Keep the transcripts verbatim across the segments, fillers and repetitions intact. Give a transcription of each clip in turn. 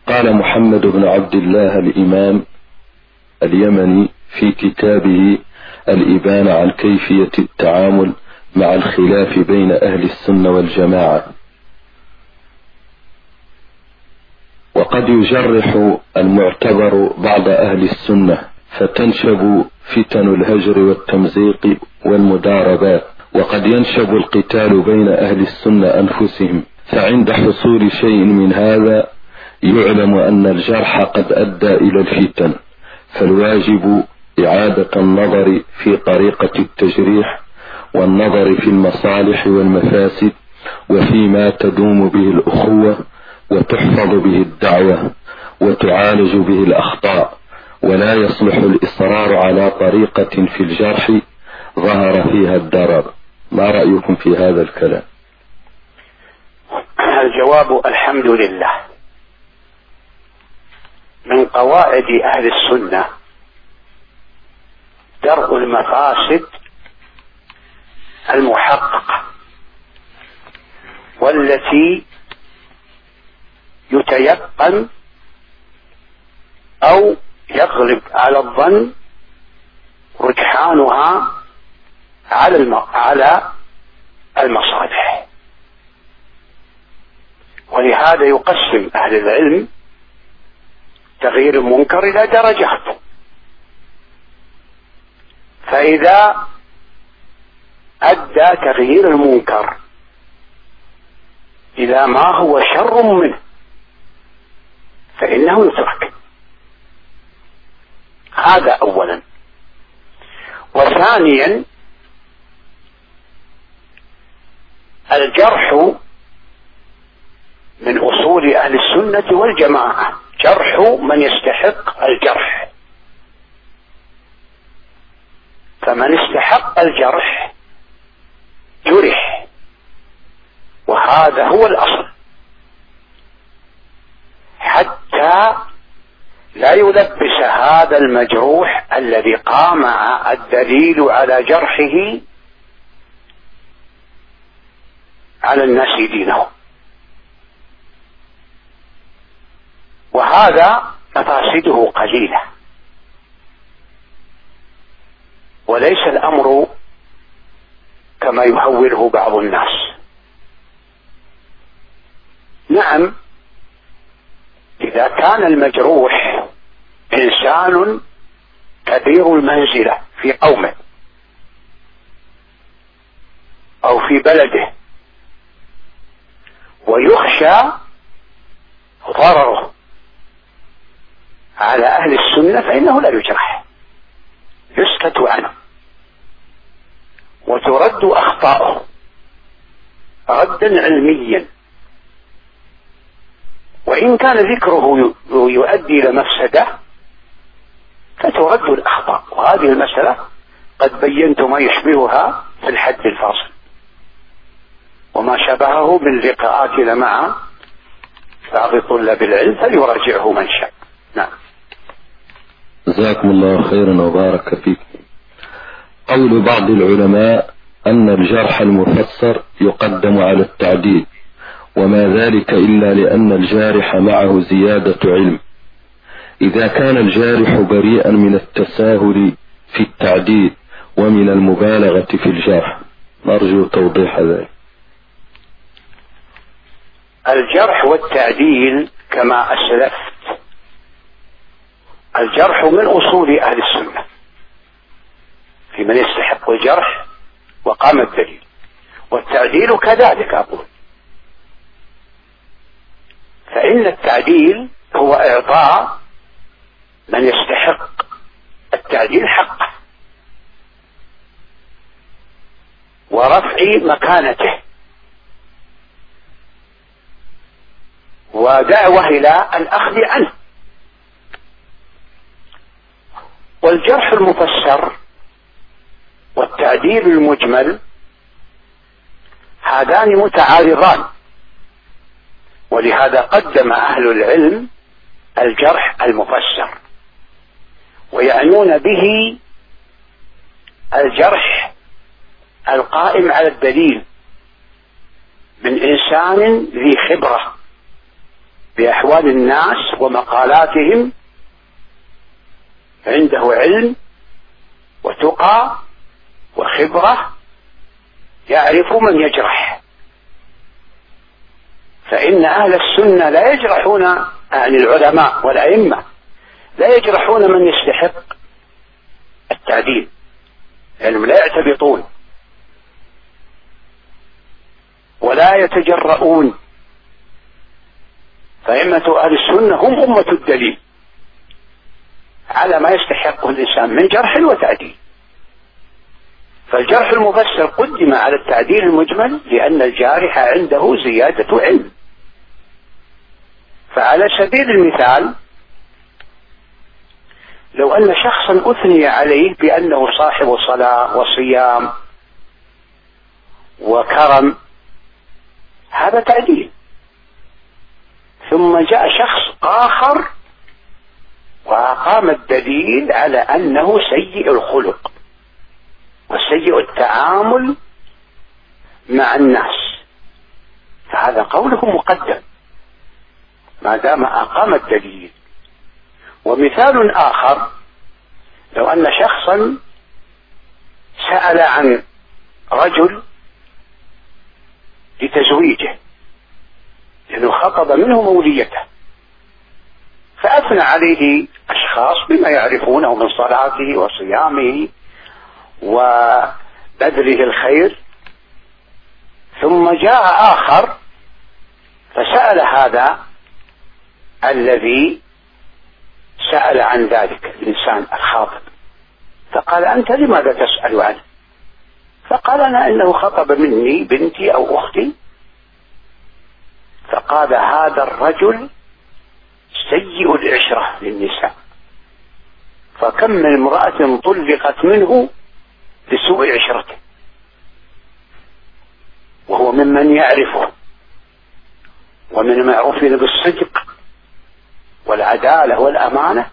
قال محمد بن عبد الله الإمام اليمني في كتابه الإبانة عن كيفية التعامل مع الخلاف بين أهل السنة والجماعة: وقد يجرح المعتبر بعض أهل السنة فتنشب فتن الهجر والتمزيق والمداربات، وقد ينشب القتال بين أهل السنة أنفسهم، فعند حصول شيء من هذا يعلم أن الجرح قد أدى إلى الفتن، فالواجب إعادة النظر في طريقة التجريح والنظر في المصالح والمفاسد وفيما تدوم به الأخوة وتحفظ به الدعوة وتعالج به الأخطاء، ولا يصلح الإصرار على طريقة في الجرح ظهر فيها الضرر. ما رأيكم في هذا الكلام؟ الجواب: الحمد لله. من قواعد أهل السنة درء المفاسد المحققة والتي يتيقن أو يغلب على الظن رجحانها على المصالح. ولهذا يقسم أهل العلم تغيير المنكر إلى درجات، فإذا أدى تغيير المنكر إلى ما هو شر منه فإنه يترك. هذا أولا. وثانيا، الجرح من أصول أهل السنة والجماعة، جرح من يستحق الجرح، فمن استحق الجرح جرح، وهذا هو الأصل، حتى لا يلبس هذا المجروح الذي قام الدليل على جرحه على الناس دينه. وهذا مفاسده قليلة، وليس الأمر كما يهوله بعض الناس. نعم، إذا كان المجروح إنسان كبير المنزلة في قومه أو في بلده ويخشى ضرره على أهل السنة فإنه لا يجرح، يسكت عنه وترد أخطاؤه ردا علميا، وإن كان ذكره يؤدي إلى مفسدة فترد الأخطاء. وهذه المسألة قد بينت ما يشبهها في الحد الفاصل وما شبهه من لقاءاتنا مع بعض طلاب العلم، فليراجعه من شاء. نعم. جزاكم الله خيرا وبارك فيكم. قول بعض العلماء أن الجرح المفسر يقدم على التعديل، وما ذلك إلا لأن الجارح معه زيادة علم. إذا كان الجارح بريئا من التساهل في التعديل ومن المبالغة في الجرح، نرجو توضيح ذلك. الجرح والتعديل كما أسلفت، الجرح من أصول أهل السنة في من يستحق الجرح وقام الدليل، والتعديل كذلك أقول. فإن التعديل هو إعطاء من يستحق التعديل حقه ورفع مكانته ودعوة إلى الأخذ عنه. والجرح المفسر والتعديل المجمل هذان متعارضان، ولهذا قدم أهل العلم الجرح المفسر، ويعنون به الجرح القائم على الدليل من إنسان ذي خبرة بأحوال الناس ومقالاتهم، عنده علم وتقى وخبرة، يعرف من يجرح. فإن أهل السنة لا يجرحون، أهل العلماء والأئمة لا يجرحون من يستحق التعديل، لأنهم لا يعتبطون ولا يتجرؤون. فأئمة أهل السنة هم أمة الدليل على ما يستحقه الإنسان من جرح وتعديل. فالجرح المفسر قدم على التعديل المجمل لأن الجارح عنده زيادة علم. فعلى سبيل المثال، لو أن شخصا أثني عليه بأنه صاحب صلاة وصيام وكرم، هذا تعديل. ثم جاء شخص آخر وأقام الدليل على أنه سيء الخلق وسيء التعامل مع الناس، فهذا قوله مقدم ما دام أقام الدليل. ومثال آخر، لو أن شخصا سأل عن رجل لتزويجه لأنه خطب منه موليته، فأثنى عليه أشخاص بما يعرفونه من صلاته وصيامه وبذله الخير، ثم جاء آخر فسأل هذا الذي سأل عن ذلك الإنسان الخاطب، فقال: أنت لماذا تسأل عنه؟ فقال: أنا إنه خطب مني بنتي أو أختي. فقال: هذا الرجل سيء العشرة للنساء، فكم من امرأة طلقت منه لسوء عشرته، وهو ممن يعرفه ومن معروفين بالصدق والعدالة والأمانة.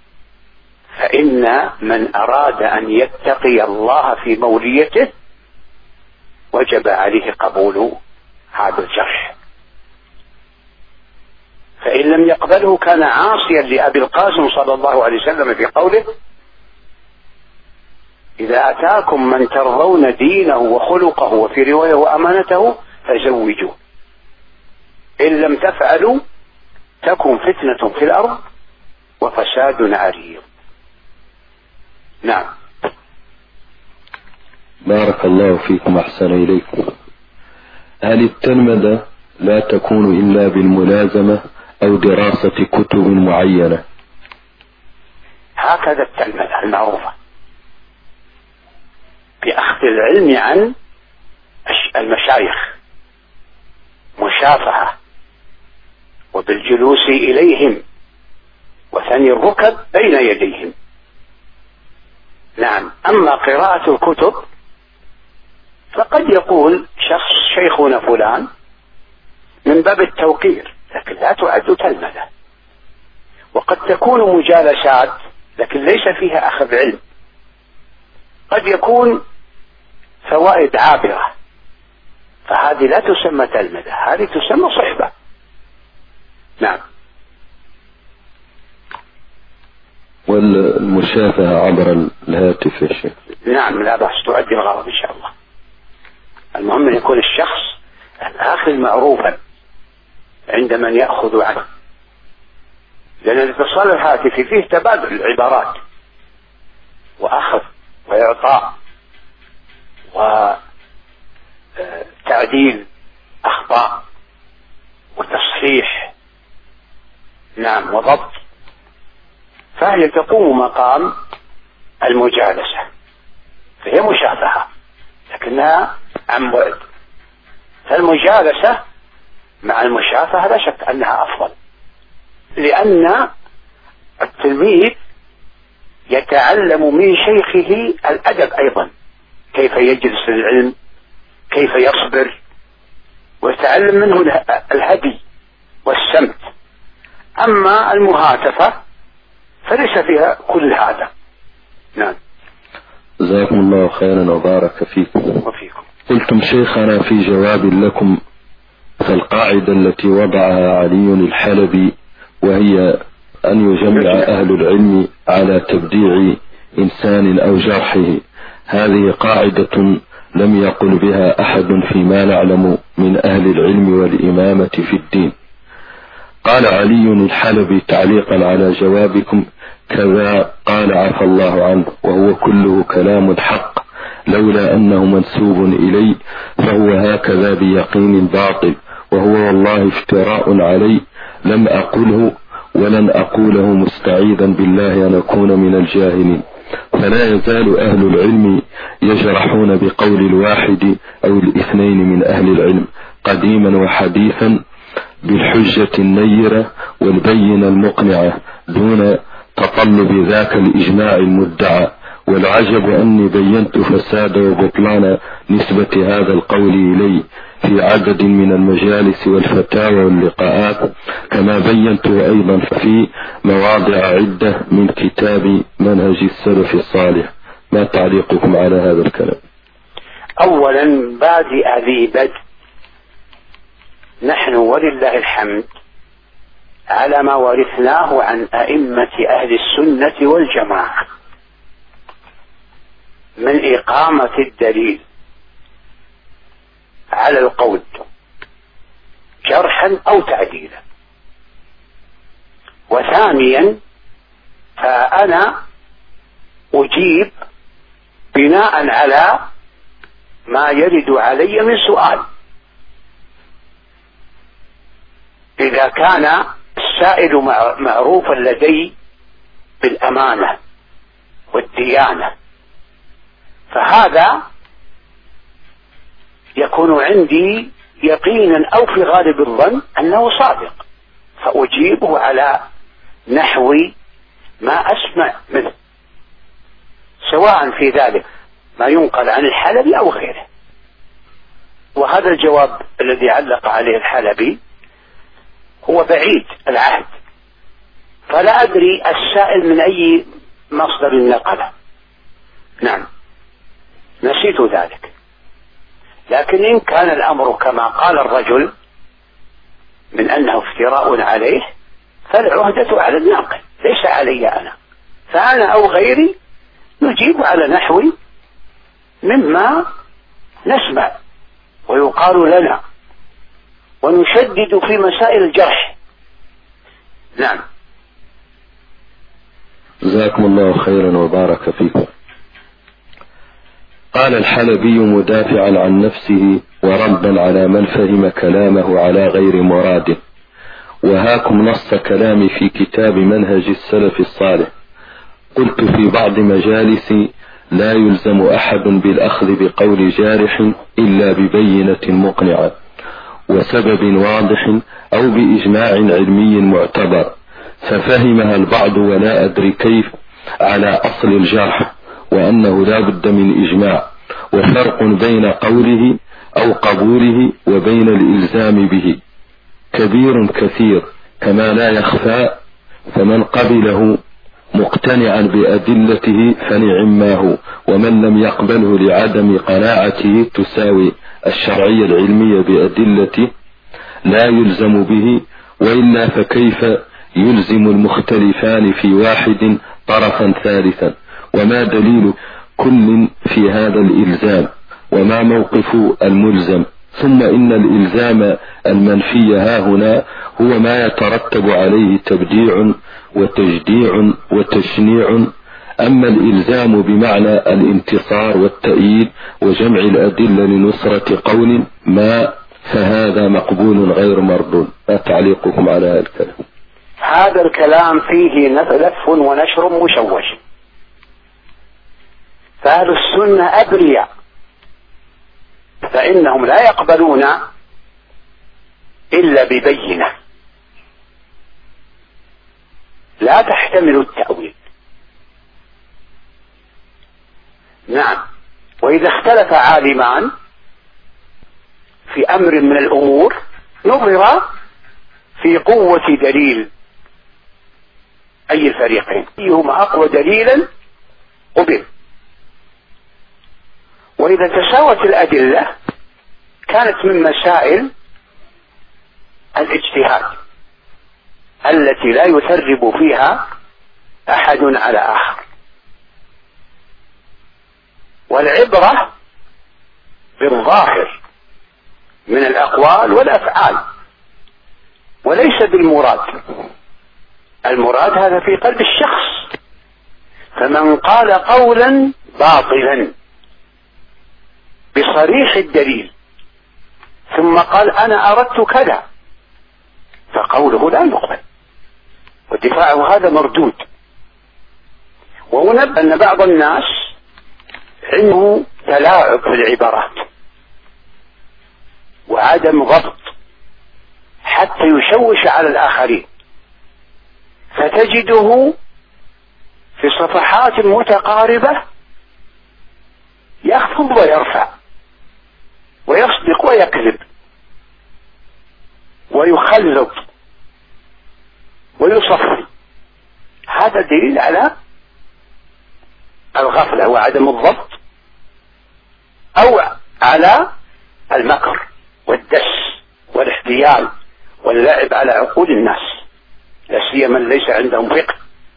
فإن من أراد أن يتقي الله في موليته وجب عليه قبول هذا الجرح، فإن لم يقبله كان عاصيا لأبي القاسم صلى الله عليه وسلم في قوله: إذا أتاكم من ترضون دينه وخلقه وفي رواية وأمانته فزوجوه، إن لم تفعلوا تكن فتنة في الأرض وفساد عريض. نعم. بارك الله فيكم، أحسن إليكم. هل التلمذة لا تكون إلا بالملازمة أو دراسة كتب معينة؟ هكذا التلمذة المعروفة بأخذ العلم عن المشايخ، مشافهة وبالجلوس إليهم وثني الركب بين يديهم. نعم. أما قراءة الكتب فقد يقول شخص: شيخنا فلان، من باب التوقير، لكن لا تعد تلمذة. وقد تكون مجالسات لكن ليس فيها أخذ علم، قد يكون فوائد عابرة، فهذه لا تسمى تلمذة، هذه تسمى صحبة. نعم. والمشافهة عبر الهاتف يا شيخ؟ نعم، لا بأس، تؤدي الغرض إن شاء الله. المهم أن يكون الشخص الآخذ معروفا عند من يأخذ عنه، لأن الاتصال الهاتفي فيه تبادل العبارات وأخذ وإعطاء وتعديل أخطاء وتصحيح. نعم، وضبط. فهي تقوم مقام المجالسة، فهي مشافهة لكنها عن بعد. فالمجالسة مع المشافهة لا شك أنها أفضل، لأن التلميذ يتعلم من شيخه الأدب أيضا، كيف يجلس للعلم، كيف يصبر، ويتعلم منه الهدي والسمت. أما المهاتفة فليس فيها كل هذا. نعم. جزاكم الله خيرا وبارك فيكم. وفيكم. قلتم شيخنا في جواب لكم: خالف القاعدة التي وضعها علي الحلبي، وهي أن يجمع أهل العلم على تبديع إنسان أو جرحه. هذه قاعدة لم يقل بها أحد فيما نعلم من أهل العلم والإمامة في الدين. قال علي الحلبي تعليقا على جوابكم: كذا قال عفى الله عنه، وهو كله كلام حق، لولا أنه منسوب إلي فهو هكذا بيقين باطل، وهو والله افتراء علي، لم أقله ولن أقوله مستعيذا بالله أن أكون من الجاهلين. فلا يزال أهل العلم يجرحون بقول الواحد أو الاثنين من أهل العلم قديما وحديثا بالحجة النيرة والبينة المقنعة دون تطلب ذاك الإجماع المدعى. والعجب أني بينت فساد وبطلان نسبة هذا القول إلي في عدد من المجالس والفتاوى واللقاءات، كما بينته أيضا في مواضع عدة من كتاب منهج السلف الصالح. ما تعليقكم على هذا الكلام؟ أولا بعد هذه بدء، نحن ولله الحمد على ما ورثناه عن أئمة أهل السنة والجماعة من إقامة الدليل على القول جرحا أو تعديلا. وثانيا فأنا أجيب بناء على ما يرد علي من سؤال. إذا كان السائل معروفا لدي بالأمانة والديانة فهذا يكون عندي يقينا أو في غالب الظن أنه صادق، فأجيبه على نحو ما أسمع منه، سواء في ذلك ما ينقل عن الحلبي أو غيره. وهذا الجواب الذي علق عليه الحلبي هو بعيد العهد، فلا أدري السائل من أي مصدر نقله. نعم نسيت ذلك، لكن إن كان الأمر كما قال الرجل من أنه افتراء عليه فالعهدة على الناقل ليس علي أنا، فأنا أو غيري نجيب على نحو مما نسمع ويقال لنا، ونشدد في مسائل الجرح. نعم. جزاكم الله خيرا وبارك فيكم. قال الحلبي مدافعا عن نفسه وردا على من فهم كلامه على غير مراده: وهاكم نص كلامي في كتاب منهج السلف الصالح. قلت في بعض مجالسي: لا يلزم أحد بالأخذ بقول جارح إلا ببينة مقنعة وسبب واضح أو بإجماع علمي معتبر، ففهمها البعض ولا أدري كيف على أصل الجرح، وأنه لا بد من إجماع، وفرق بين قوله أو قبوله وبين الإلزام به كبير كثير كما لا يخفى، فمن قبله مقتنعا بأدلته فنعم ما هو، ومن لم يقبله لعدم قناعته تساوي الشرعية العلمية بأدلته لا يلزم به، وإلا فكيف يلزم المختلفان في واحد طرفا ثالثا؟ وما دليل كل في هذا الإلزام؟ وما موقف الملزم؟ ثم إن الإلزام المنفي ها هنا هو ما يترتب عليه تبديع وتجديع وتشنيع، أما الإلزام بمعنى الانتصار والتأييد وجمع الأدلة لنصرة قول ما فهذا مقبول غير مردود. ما تعليقكم على هذا الكلام؟ هذا الكلام فيه لف ونشر مشوش، فأهل السنة أبرياء، فإنهم لا يقبلون إلا ببينة لا تحتمل التأويل. نعم. وإذا اختلف عالمان في أمر من الأمور نظر في قوة دليل أي الفريقين، أيهما أقوى دليلا قبل. وإذا تساوت الأدلة كانت من مسائل الاجتهاد التي لا يثرب فيها أحد على آخر. والعبرة بالظاهر من الأقوال والأفعال وليس بالمراد. المراد هذا في قلب الشخص. فمن قال قولا باطلا بصريح الدليل ثم قال أنا أردت كذا فقوله لا يقبل ودفاعه هذا مردود. ونبه أن بعض الناس عنده تلاعب في العبارات وعدم ضبط حتى يشوش على الآخرين، فتجده في صفحات متقاربة يخفض ويرفع ويصدق ويكذب ويخلط ويصفي. هذا دليل على الغفلة وعدم الضبط أو على المكر والدس والاحتيال واللعب على عقول الناس، لا سيما من ليس عندهم فقه.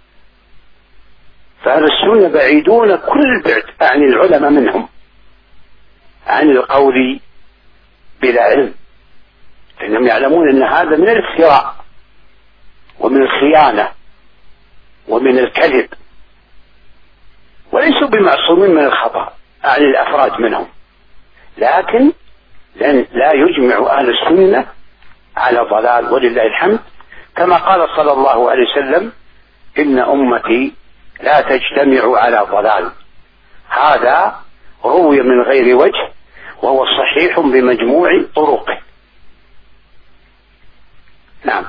فأهل السنة بعيدون كل البعد عن العلماء منهم، عن القول بلا علم، لأنهم يعلمون أن هذا من الافتراء ومن الخيانة ومن الكذب، وليسوا بمعصومين من الخطأ عن الأفراد منهم، لكن لا يجمع أهل السنة على ضلال ولله الحمد، كما قال صلى الله عليه وسلم إن أمتي لا تجتمع على ضلال. هذا روي من غير وجه وهو صحيح بمجموع طرقه. نعم.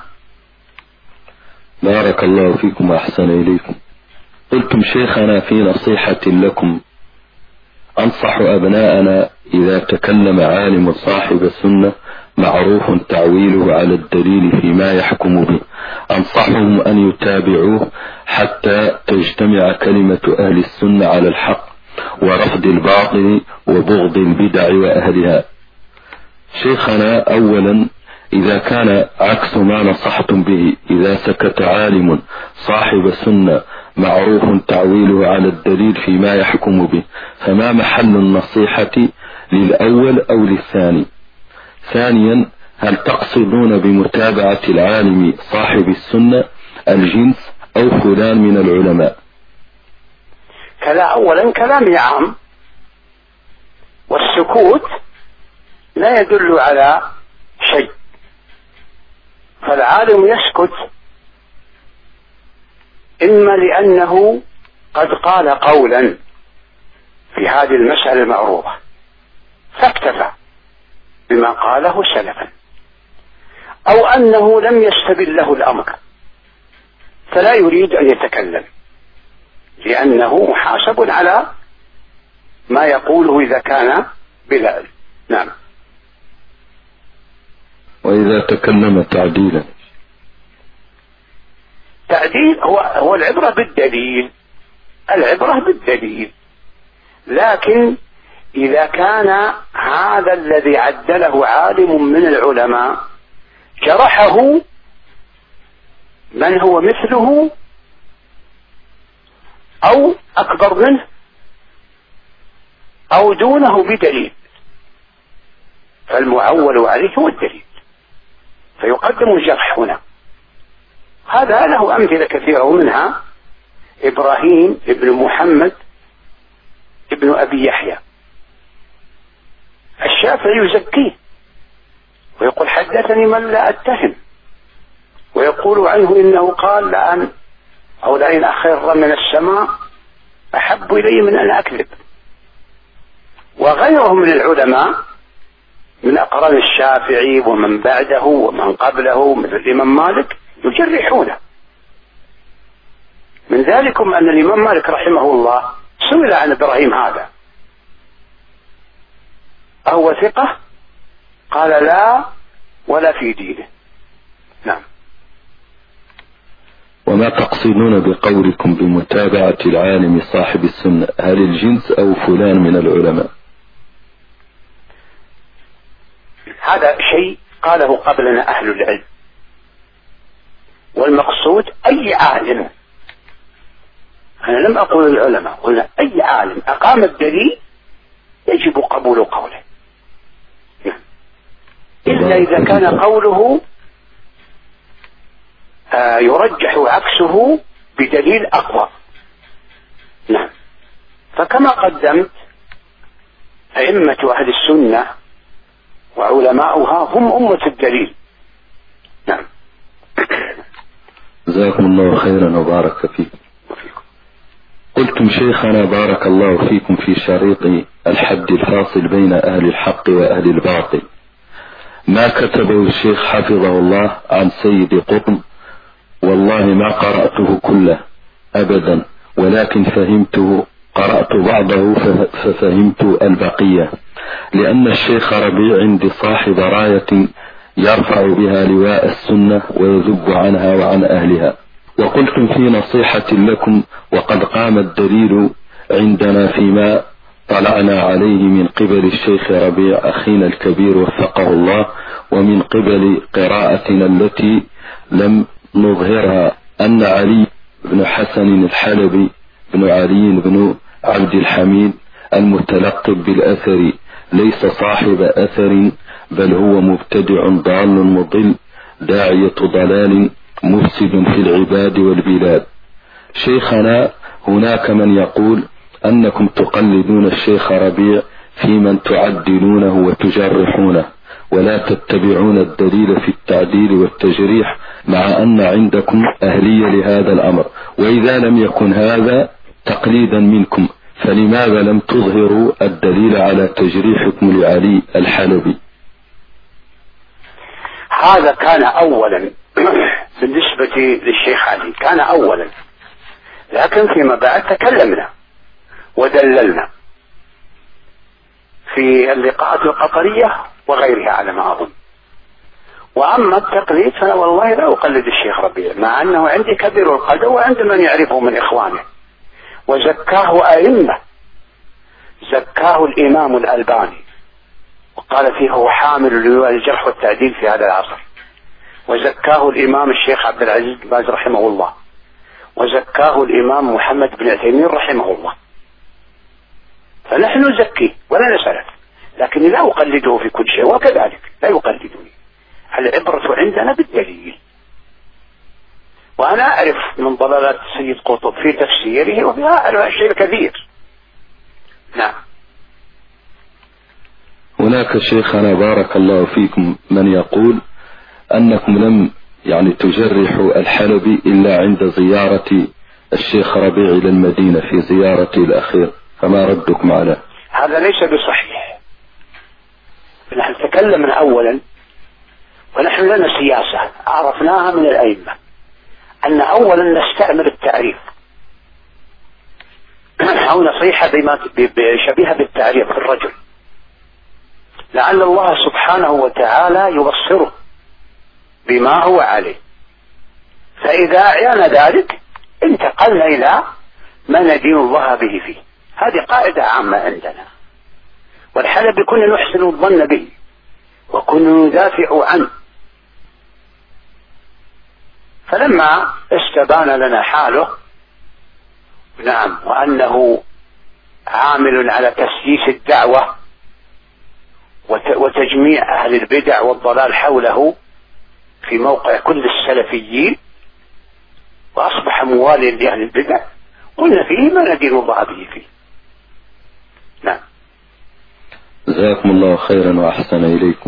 بارك الله فيكم وأحسن إليكم. قلتم شيخنا في نصيحة لكم أنصح أبناءنا إذا تكلم عالم صاحب السنة معروف تعويله على الدليل فيما يحكم به، أنصحهم أن يتابعوه حتى تجتمع كلمة أهل السنة على الحق ورفض الباطل وبغض البدع وأهلها. شيخنا، أولا إذا كان عكس ما نصحتم به، إذا سكت عالم صاحب السنة معروف تعويله على الدليل فيما يحكم به، فما محل النصيحة للأول أو للثاني؟ ثانيا، هل تقصدون بمتابعة العالم صاحب السنة الجنس أو فلان من العلماء؟ كلا أولا كلام عام، والسكوت لا يدل على شيء، فالعالم يسكت إما لأنه قد قال قولا في هذه المسألة المعروضة فاكتفى بما قاله سلفا، أو أنه لم يستبل له الأمر فلا يريد أن يتكلم لأنه محاسب على ما يقوله إذا كان بلا علم. نعم. وإذا تكلم تعديلا؟ تعديل هو, هو العبرة بالدليل، العبرة بالدليل، لكن إذا كان هذا الذي عدله عالم من العلماء جرحه من هو مثله أو أكبر منه أو دونه بدليل، فالمعول عليه هو الدليل، فيقدم الجرح هنا. هذا له أمثلة كثيرة، ومنها إبراهيم ابن محمد ابن أبي يحيى الشافعي يزكيه ويقول حدثني من لا أتهم، ويقول عنه إنه قال لأن أو لأن أخر من السماء أحب إلي من أن أكذب. وغيرهم من العلماء من أقران الشافعي ومن بعده ومن قبله مثل الإمام مالك يجرحونه. من ذلكم أن الإمام مالك رحمه الله سئل عن إبراهيم هذا أهو ثقة؟ قال لا ولا في دينه. نعم. وما تقصدون بقولكم بمتابعة العالم صاحب السنة، هل الجنس أو فلان من العلماء؟ هذا شيء قاله قبلنا أهل العلم، والمقصود أي عالم، أنا لم أقول العلماء، قلنا أي عالم أقام الدليل يجب قبول قوله، إلا إذا كان قوله آه يرجح عكسه بدليل أقوى. نعم. فكما قدمت أئمة أهل السنة وعلماؤها هم أمة الدليل. نعم. جزاكم الله خيرا وبارك فيكم. قلتم شيخنا بارك الله فيكم في شريط الحد الفاصل بين أهل الحق وأهل الباطل ما كتبه الشيخ حفظه الله عن سيد قطب، والله ما قرأته كله أبدا، ولكن فهمته، قرأت بعضه ففهمت البقية، لأن الشيخ ربيع عندي صاحب راية يرفع بها لواء السنة ويذب عنها وعن أهلها. وقلتم في نصيحة لكم وقد قام الدليل عندنا فيما طلعنا عليه من قبل الشيخ ربيع أخينا الكبير وفقه الله، ومن قبل قراءتنا التي لم نظهرها، أن علي بن حسن الحلبي بن علي بن عبد الحميد المتلقب بالأثر ليس صاحب أثر، بل هو مبتدع ضال مضل داعية ضلال مفسد في العباد والبلاد. شيخنا هناك من يقول أنكم تقلدون الشيخ ربيع في من تعدلونه وتجرحونه، ولا تتبعون الدليل في التعديل والتجريح، مع أن عندكم أهلية لهذا الأمر، وإذا لم يكن هذا تقليدا منكم فلماذا لم تظهروا الدليل على تجريحكم لعلي الحلبي؟ هذا كان أولا بالنسبة للشيخ علي، كان أولا، لكن فيما بعد تكلمنا ودللنا في اللقاءات القطرية وغيرها على ما أظن. وأما التقليد فأنا والله لا أقلد الشيخ ربيع، مع أنه عندي كبير القدر وعند من يعرفه من إخوانه، وزكاه أئمة، زكاه الإمام الألباني وقال فيه هو حامل لواء الجرح والتعديل في هذا العصر، وزكاه الإمام الشيخ عبد العزيز بن باز رحمه الله، وزكاه الإمام محمد بن عثيمين رحمه الله. فنحن نزكيه ولا نسأله، لكن لا أقلده في كل شيء، وكذلك لا يقلدني. العبرة عندنا بالدليل. وأنا أعرف من ضلالات السيد قطب في تفسيره وفي هذا الشيء الكثير. نعم. هناك شيخنا بارك الله فيكم من يقول أنكم لم يعني تجرحوا الحلبي إلا عند زيارة الشيخ ربيع إلى المدينة في زيارته الأخير، فما ردكم على هذا؟ ليس بصحيح. نحن تكلمنا أولا، ونحن لنا سياسة عرفناها من الأئمة، أن أولا نستعمل التعريف أو نصيحة بما شبيهة بالتعريف في الرجل، لعل الله سبحانه وتعالى يبصره بما هو عليه، فإذا أعيان ذلك انتقلنا إلى ما ندين الله به فيه. هذه قاعدة عامة عندنا، والحلبي كنا نحسن الظن به وكنا ندافع عنه، فلما استبان لنا حاله نعم وأنه عامل على تسييس الدعوة وتجميع أهل البدع والضلال حوله في موقع كل السلفيين، وأصبح مواليا لأهل البدع، قلنا فيه ما ندين الله به فيه. نعم. جزاكم الله خيرا وأحسن إليكم.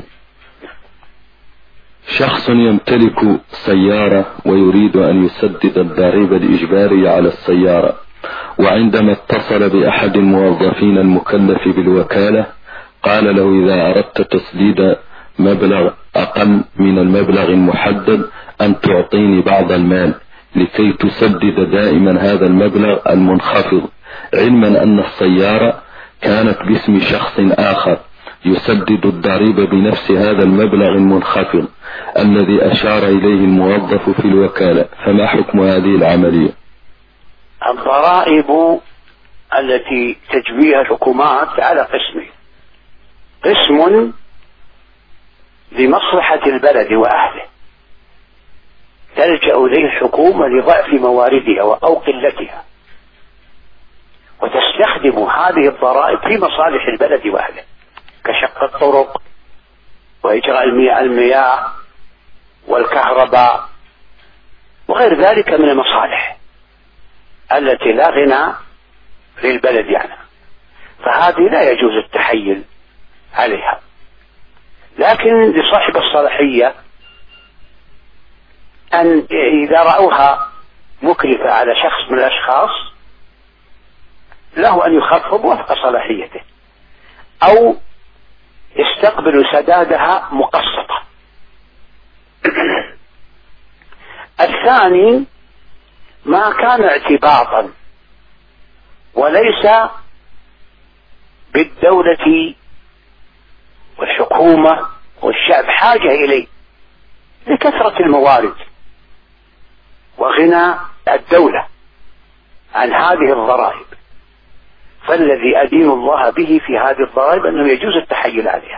شخص يمتلك سيارة ويريد أن يسدد الضريبة الإجبارية على السيارة، وعندما اتصل بأحد الموظفين المكلف بالوكالة قال له إذا أردت تسديد مبلغ أقل من المبلغ المحدد أن تعطيني بعض المال لكي تسدد دائما هذا المبلغ المنخفض، علما أن السيارة كانت باسم شخص آخر يسدد الضريبة بنفس هذا المبلغ المنخفض الذي أشار إليه الموظف في الوكالة، فما حكم هذه العملية؟ الضرائب التي تجبيها الحكومات على قسمين: قسم لمصلحة البلد وأهله تلجأ إليه الحكومة لضعف مواردها أو قلتها، وتستخدم هذه الضرائب في مصالح البلد وأهله كشق الطرق وإجراء المياه والكهرباء وغير ذلك من المصالح التي لا غنى للبلد عنها، فهذه لا يجوز التحيل عليها. لكن لصاحب الصلاحية أن إذا رأوها مكلفة على شخص من الأشخاص له أن يخفض وفق صلاحيته أو يستقبل سدادها مقسطة. الثاني ما كان اعتباطا وليس بالدولة والحكومة والشعب حاجة إليه لكثرة الموارد وغنى الدولة عن هذه الضرائب، فالذي أدين الله به في هذه الضرائب أنه يجوز التحيل عليها،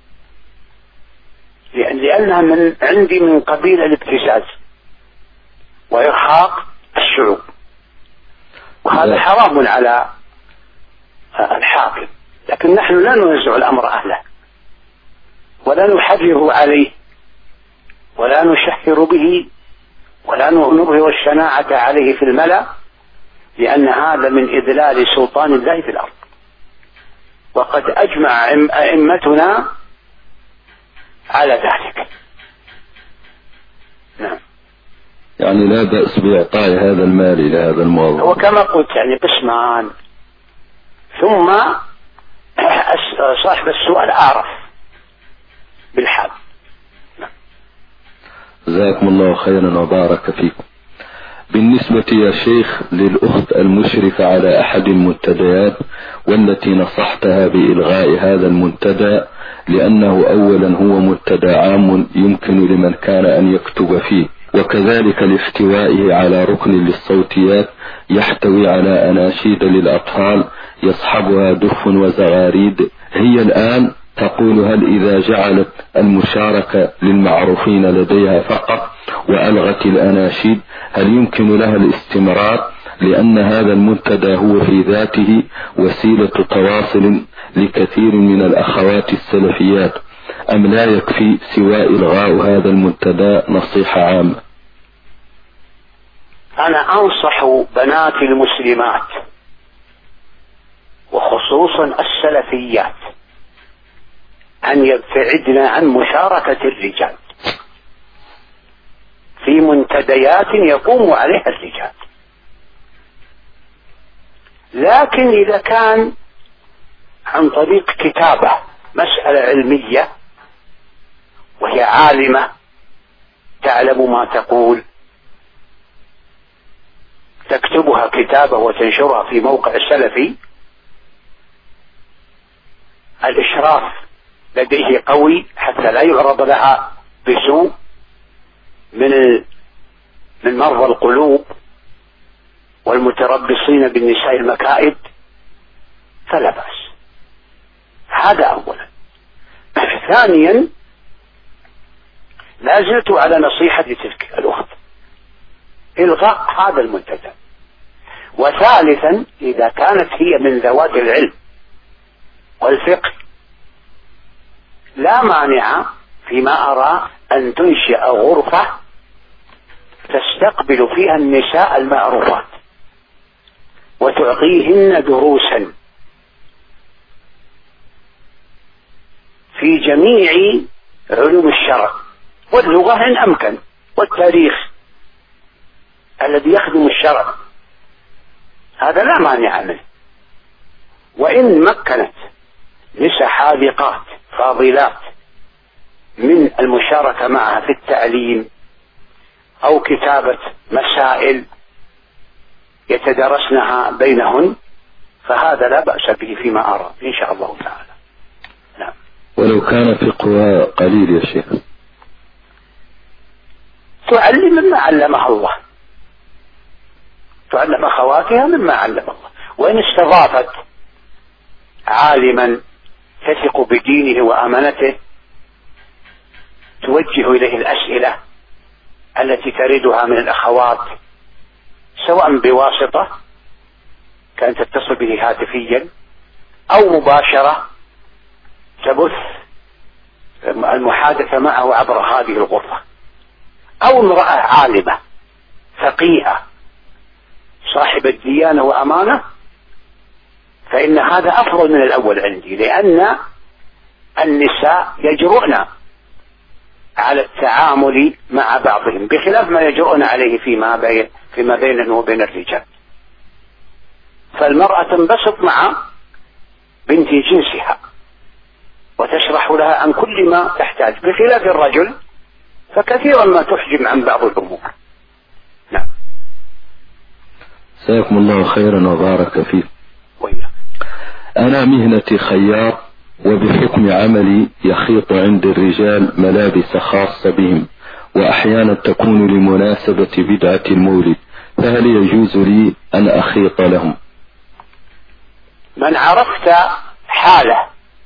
لأن لأنها من عندي من قبيل الابتزاز وإرهاق الشعوب، وهذا حرام على الحاكم. لكن نحن لا ننزع الأمر أهله ولا نحرره عليه ولا نشهر به ولا نظهر الشناعة عليه في الملأ، لأن هذا من إذلال سلطان الله في الأرض. وقد أجمع أئمتنا على ذلك. نعم. يعني لا بأس بإعطاء هذا المال إلى هذا الموظف. وكما قلت يعني قسمان، ثم صاحب السؤال أعرف بالحال. جزاكم الله خيرا وبارك فيكم. بالنسبة يا شيخ للأخت المشرفة على أحد المنتديات والتي نصحتها بإلغاء هذا المنتدى، لأنه أولا هو منتدى عام يمكن لمن كان أن يكتب فيه، وكذلك لاحتوائه على ركن للصوتيات يحتوي على أناشيد للأطفال يصحبها دف وزغاريد. هي الآن تقول هل إذا جعلت المشاركة للمعروفين لديها فقط وألغت الأناشيد هل يمكن لها الاستمرار، لأن هذا المنتدى هو في ذاته وسيلة تواصل لكثير من الأخوات السلفيات، أم لا يكفي سوى إلغاء هذا المنتدى نصيحة عامة؟ أنا أنصح بنات المسلمات وخصوصا السلفيات أن يبتعدن عن مشاركة الرجال في منتديات يقوم عليها الرجال. لكن إذا كان عن طريق كتابة مسألة علمية وهي عالمة تعلم ما تقول تكتبها كتابة وتنشرها في موقع السلفي، الإشراف لديه قوي حتى لا يعرض لها بسوء من من مرضى القلوب والمتربصين بالنساء المكائد، فلا بأس. هذا أولا. ثانيا لا زلت على نصيحة تلك الأخت إلغاء هذا المنتدى. وثالثا إذا كانت هي من ذوات العلم والفقه لا مانع فيما أرى أن تنشئ غرفة تستقبل فيها النساء المعروفات وتعطيهن دروسا في جميع علوم الشرع واللغة إن أمكن والتاريخ الذي يخدم الشرع، هذا لا مانع منه. وإن مكنت نساء حاذقات فاضلات من المشاركة معها في التعليم أو كتابة مسائل يتدرسنها بينهن فهذا لا بأس به فيما أرى إن شاء الله تعالى. نعم. ولو كان فقهها قليل يا شيخ تعلم مما علمها الله، تعلم أخواتها مما علم الله. وإن استضافت عالما تثق بدينه وأمانته توجه إليه الأسئلة التي تريدها من الأخوات، سواء بواسطة كانت تتصل به هاتفيا أو مباشرة تبث المحادثة معه عبر هذه الغرفة، أو امرأة عالمة فقيهة صاحبة ديانة وأمانة، فإن هذا أفضل من الأول عندي، لأن النساء يجرؤن على التعامل مع بعضهم بخلاف ما يجرؤن عليه فيما بين فيما بينه وبين الرجال. فالمرأة تنبسط مع بنت جنسها وتشرح لها عن كل ما تحتاج، بخلاف الرجل فكثيرا ما تحجم عن بعض الأمور. نعم. جزاكم الله خيرا وبارك فيك. وإياك. أنا مهنتي خياط، وبحكم عملي يخيط عند الرجال ملابس خاصة بهم، وأحيانا تكون لمناسبة بدعة المولد، فهل يجوز لي أن أخيط لهم؟ من عرفت حاله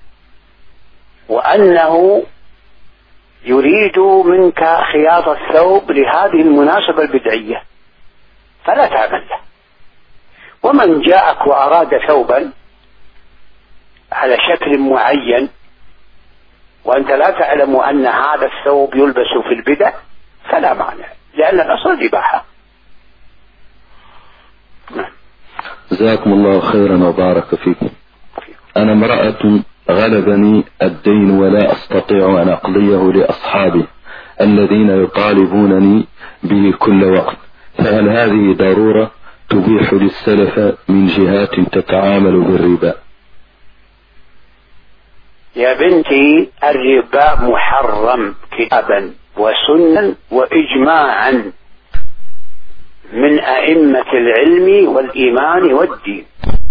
وأنه يريد منك خياط الثوب لهذه المناسبة البدعية فلا تعمل له. ومن جاءك وأراد ثوبا على شكل معين وأنت لا تعلم أن هذا الثوب يلبس في البدع فلا مانع، لأن الأصل الإباحة. جزاكم الله خيرا وبارك فيكم. أنا امرأة غلبني الدين ولا أستطيع أن أقضيه لأصحابي الذين يطالبونني به كل وقت، فهل هذه ضرورة تبيح للسلف من جهات تتعامل بالربا؟ يا بنتي، الربا محرم كتابا وسنة وإجماعا من أئمة العلم والإيمان والدين.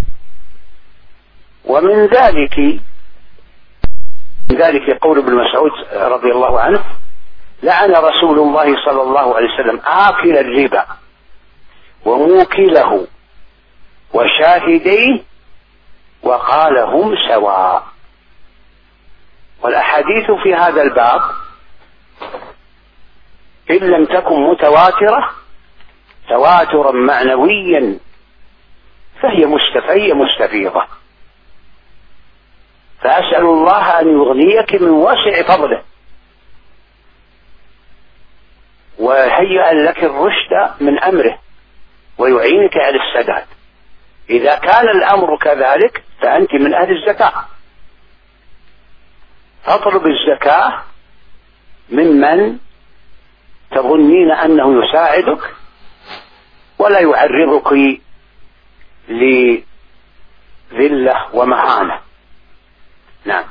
ومن ذلك من ذلك قول ابن مسعود رضي الله عنه: لعن رسول الله صلى الله عليه وسلم آكل الربا وموكله وشاهديه وقال هم سواء. والأحاديث في هذا الباب إن لم تكن متواترة تواترا معنويا فهي مستفية مستفيضة، فأسأل الله أن يغنيك من واسع فضله وهيئ لك الرشد من أمره ويعينك على السداد. إذا كان الأمر كذلك فأنت من أهل الزكاة، فاطلب الزكاة ممن تظنين أنه يساعدك ولا يعرضك لذلة ومهانة. نعم.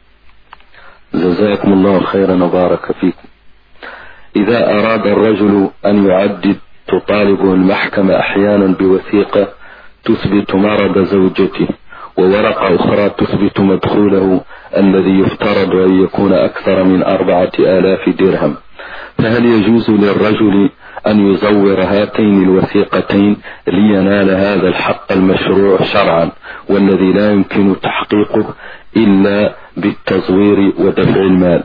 جزاكم الله خيرا وبارك فيكم. إذا أراد الرجل أن يعدد تطالبه المحكمة أحيانا بوثيقة تثبت مرض زوجته وورقة أخرى تثبت مدخوله الذي يفترض أن يكون أكثر من أربعة آلاف درهم، فهل يجوز للرجل أن يزور هاتين الوثيقتين لينال هذا الحق المشروع شرعا والذي لا يمكن تحقيقه إلا بالتزوير ودفع المال؟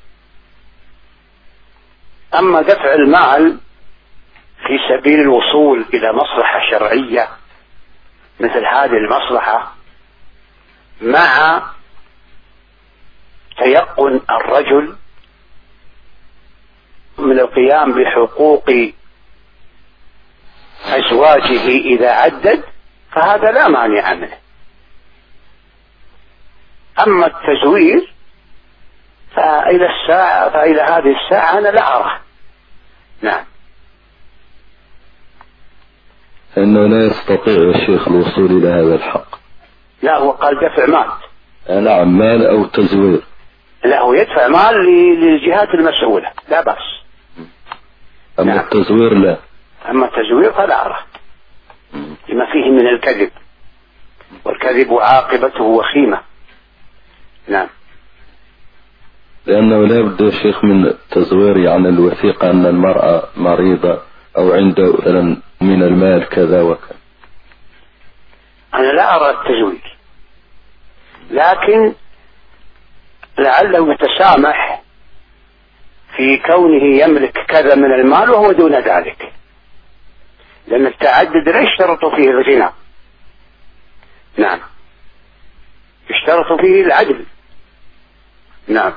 أما دفع المال في سبيل الوصول إلى مصلحة شرعية مثل هذه المصلحة مع تيقن الرجل من القيام بحقوق أزواجه إذا عدد فهذا لا مانع منه. أما التزوير فإلى الساعة فإلى هذه الساعة أنا لا أراه. نعم. إنه لا يستطيع الشيخ الوصول إلى هذا الحق. لا، هو قال دفع مال. نعم، مال أو تزوير. لا، هو يدفع مال للجهات المسؤولة لا بأس. أما نعم. التزوير لا. أما التزوير فلا أراه لما فيه من الكذب، والكذب عاقبته وخيمة. نعم. لأنه لا بد الشيخ من التزوير عن الوثيقة أن المرأة مريضة أو عنده مثلا من المال كذا وكذا. أنا لا أرى التزوير، لكن لعله يتسامح في كونه يملك كذا من المال وهو دون ذلك، لأن التعدد لا يشترط فيه الغنى، نعم، يشترط فيه العدل، نعم.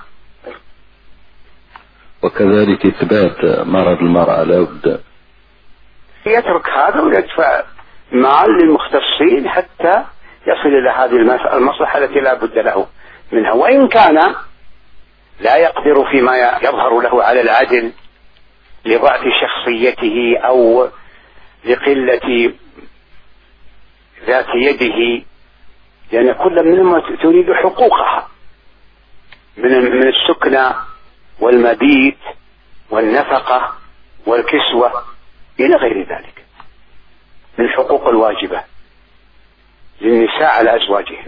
وكذلك إثبات مرض المرأة لا بد يترك هذا ويدفع مال للمختصين حتى يصل إلى هذه المصلحة التي لا بد له منها، وإن كان لا يقدر فيما يظهر له على العدل لضعف شخصيته أو لقلة ذات يده، لأن كل منهم تريد حقوقها من السكنى والمبيت والنفقة والكسوة إلى غير ذلك من حقوق الواجبة للنساء على أزواجهم.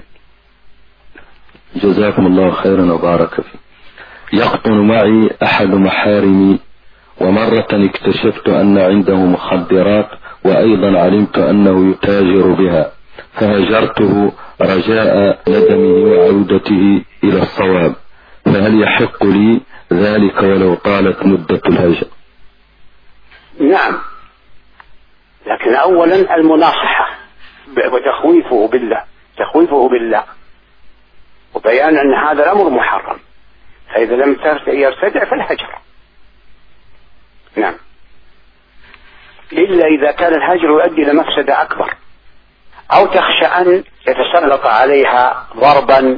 جزاكم الله خيرا وبارك فيك. يقطن معي أحد محارمي، ومرة اكتشفت أن عنده مخدرات، وأيضا علمت أنه يتاجر بها، فهجرته رجاء ندمه وعودته إلى الصواب، فهل يحق لي ذلك ولو طالت مدة الهجر؟ نعم، لكن أولا المناصحة وتخويفه بالله، تخويفه بالله وبيان أن هذا الأمر محرم، فإذا لم يرتدع فالهجر، نعم، إلا إذا كان الهجر يؤدي إلى مفسدة أكبر، أو تخشى أن يتسلط عليها ضربا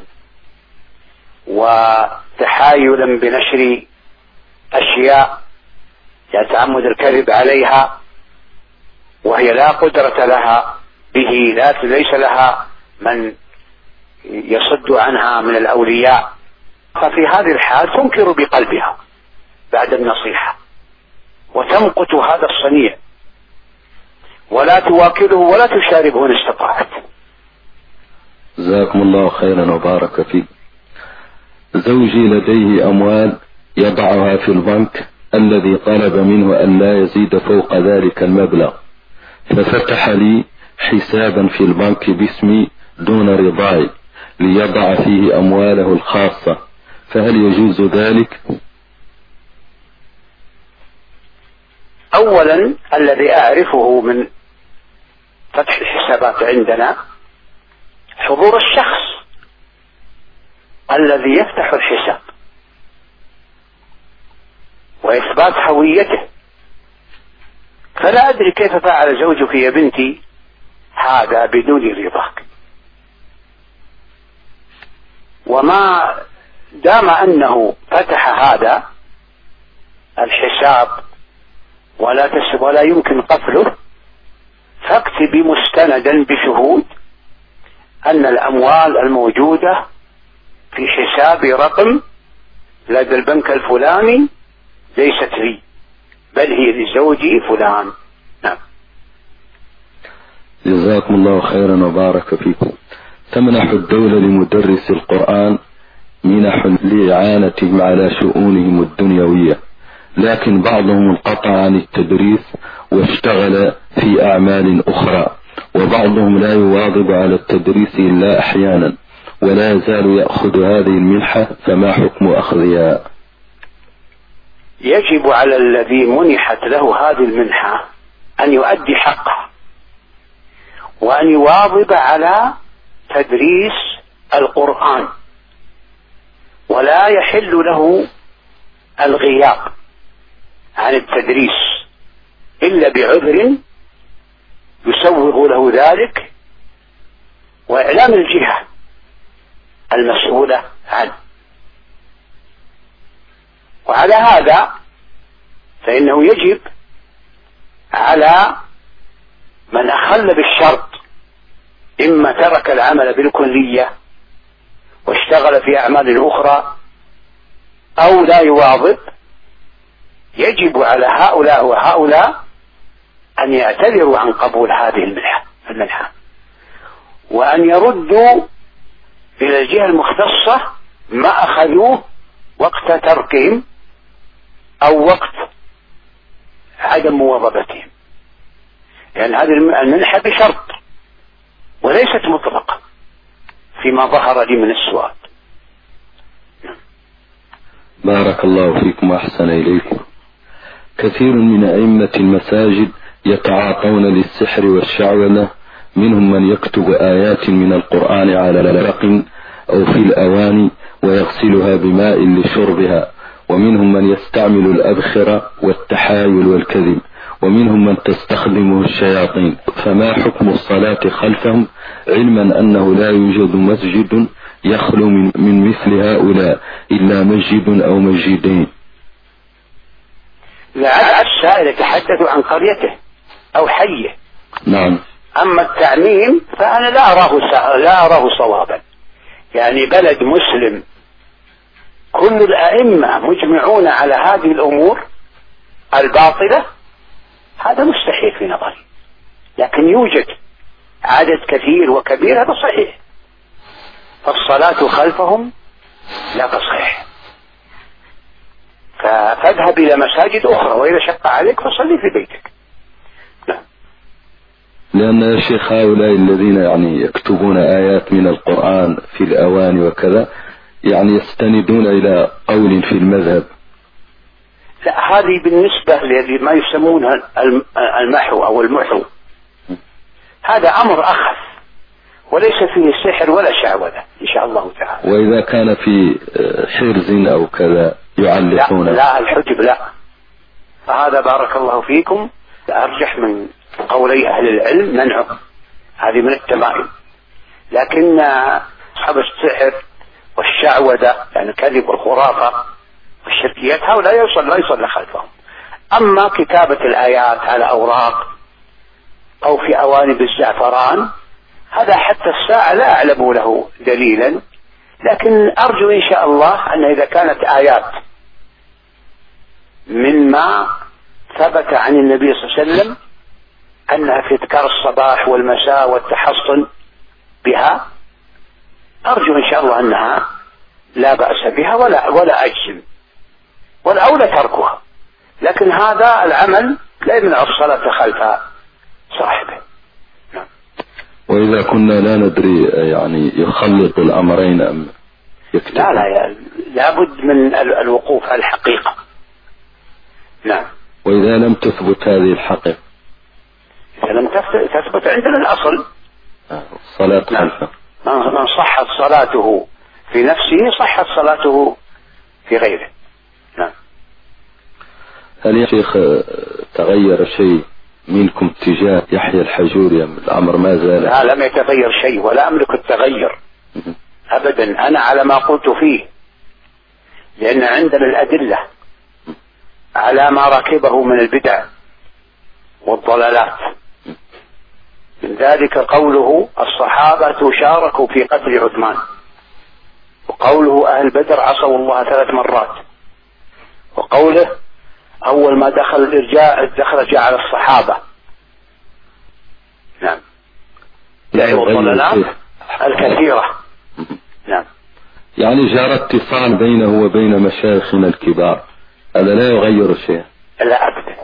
وتحايلا بنشر أشياء يتعمد الكذب عليها وهي لا قدرة لها به، لا ليس لها من يصد عنها من الأولياء، ففي هذه الحال تنكر بقلبها بعد النصيحة وتمقت هذا الصنيع ولا تواكله ولا تشاربه إن استطاعت. جزاكم الله خيرا وبارك فيك. زوجي لديه أموال يضعها في البنك الذي طلب منه أن لا يزيد فوق ذلك المبلغ، ففتح لي حسابا في البنك باسمي دون رضاي ليضع فيه أمواله الخاصة، فهل يجوز ذلك؟ أولا الذي أعرفه من فتح الحسابات عندنا حضور الشخص الذي يفتح الحساب وإثبات هويته، فلا أدري كيف فعل زوجك يا بنتي هذا بدون رضاك، وما دام أنه فتح هذا الحساب ولا تسب ولا يمكن قفله، فاكتب مستندا بشهود أن الأموال الموجودة في حساب رقم لدى البنك الفلاني ليست لي بل هي لزوجي فلان. نعم. جزاكم الله خيرا وبارك فيكم. تمنح الدولة لمدرس القرآن منح لإعانتهم على شؤونهم الدنيوية، لكن بعضهم انقطع عن التدريس واشتغل في أعمال أخرى، وبعضهم لا يواظب على التدريس إلا أحيانا ولا يزال يأخذ هذه المنحة، فما حكم أخذها؟ يجب على الذي منحت له هذه المنحة أن يؤدي حقه وأن يواظب على تدريس القرآن، ولا يحل له الغياب عن التدريس إلا بعذر يسوغ له ذلك وإعلام الجهة المسؤولة عنه. وعلى هذا فإنه يجب على من أخل بالشرط، إما ترك العمل بالكلية واشتغل في أعمال أخرى أو لا يواظب، يجب على هؤلاء وهؤلاء أن يعتذروا عن قبول هذه المنحة المنحة وأن يردوا إلى الجهة المختصة ما أخذوه وقت تركهم أو وقت عدم مواظبتهم، لأن يعني هذه المنحة بشرط وليست مطلقة فيما ظهر لي من السؤال. بارك الله فيكم وأحسن إليكم. كثير من أئمة المساجد يتعاطون للسحر والشعوذة، منهم من يكتب آيات من القرآن على لرق أو في الأواني ويغسلها بماء لشربها، ومنهم من يستعمل الأبخرة والتحايل والكذب، ومنهم من تستخدمه الشياطين. فما حكم الصلاة خلفهم، علما أنه لا يوجد مسجد يخلو من, من مثل هؤلاء إلا مسجد أو مسجدين؟ لعل السائل يتحدث عن قريته أو حيه. نعم. أما التعميم فأنا لا أراه لا أراه صوابا. يعني بلد مسلم كل الأئمة مجمعون على هذه الأمور الباطلة، هذا مستحيل في نظري. لكن يوجد عدد كثير وكبير، هذا صحيح. فالصلاة خلفهم لا تصح، فاذهب إلى مساجد أخرى، وإذا شق عليك فصلي في بيتك. لا. لأن يا شيخ هؤلاء الذين يعني يكتبون آيات من القرآن في الأواني وكذا يعني يستندون إلى قول في المذهب. لا، هذه بالنسبة لما يسمونها المحو أو المحو، هذا أمر أخف وليس فيه سحر ولا شعوذة إن شاء الله تعالى. وإذا كان في حرز أو كذا يعلقون؟ لا, لا الحجب لا. فهذا بارك الله فيكم أرجح من قولي أهل العلم منعه، هذه من التمائم. لكن أصحاب السحر والشعوذة يعني الكذب والخرافة والشركيات هؤلاء يصل لا يصل خلفهم. أما كتابة الآيات على أوراق أو في أواني بالزعفران، هذا حتى الساعة لا أعلم له دليلا، لكن أرجو إن شاء الله أن إذا كانت آيات مما ثبت عن النبي صلى الله عليه وسلم أنها في اذكار الصباح والمساء والتحصن بها، أرجو إن شاء الله أنها لا بأس بها ولا ولا أجزم، والأولى تركها. لكن هذا العمل لا يمنع الصلاة خلف صاحبه. نعم. وإذا كنا لا ندري يعني يخلط الأمرين أم يكتب؟ لا لا لابد من الوقوف على الحقيقة. نعم. وإذا لم تثبت هذه الحقيقة؟ إذا لم تثبت عندنا الأصل الصلاة خلفه. من صحت صلاته في نفسه صحت صلاته في غيره. نعم. هل يا شيخ تغير شيء منكم تجاه يحيى الحجوري أم الأمر ما زال؟ لا، لم يتغير شيء ولا أملك التغير أبدا. أنا على ما قلت فيه، لأن عندنا الأدلة على ما ركبه من البدع والضلالات. من ذلك قوله الصحابة شاركوا في قتل عثمان، وقوله أهل بدر عصوا الله ثلاث مرات، وقوله أول ما دخل الإرجاء دخل على الصحابة. نعم. والضلالات الكثيرة. نعم. يعني جرى اتصال بينه وبين مشايخنا الكبار، هذا لا يغير شيء؟ لا أبدا.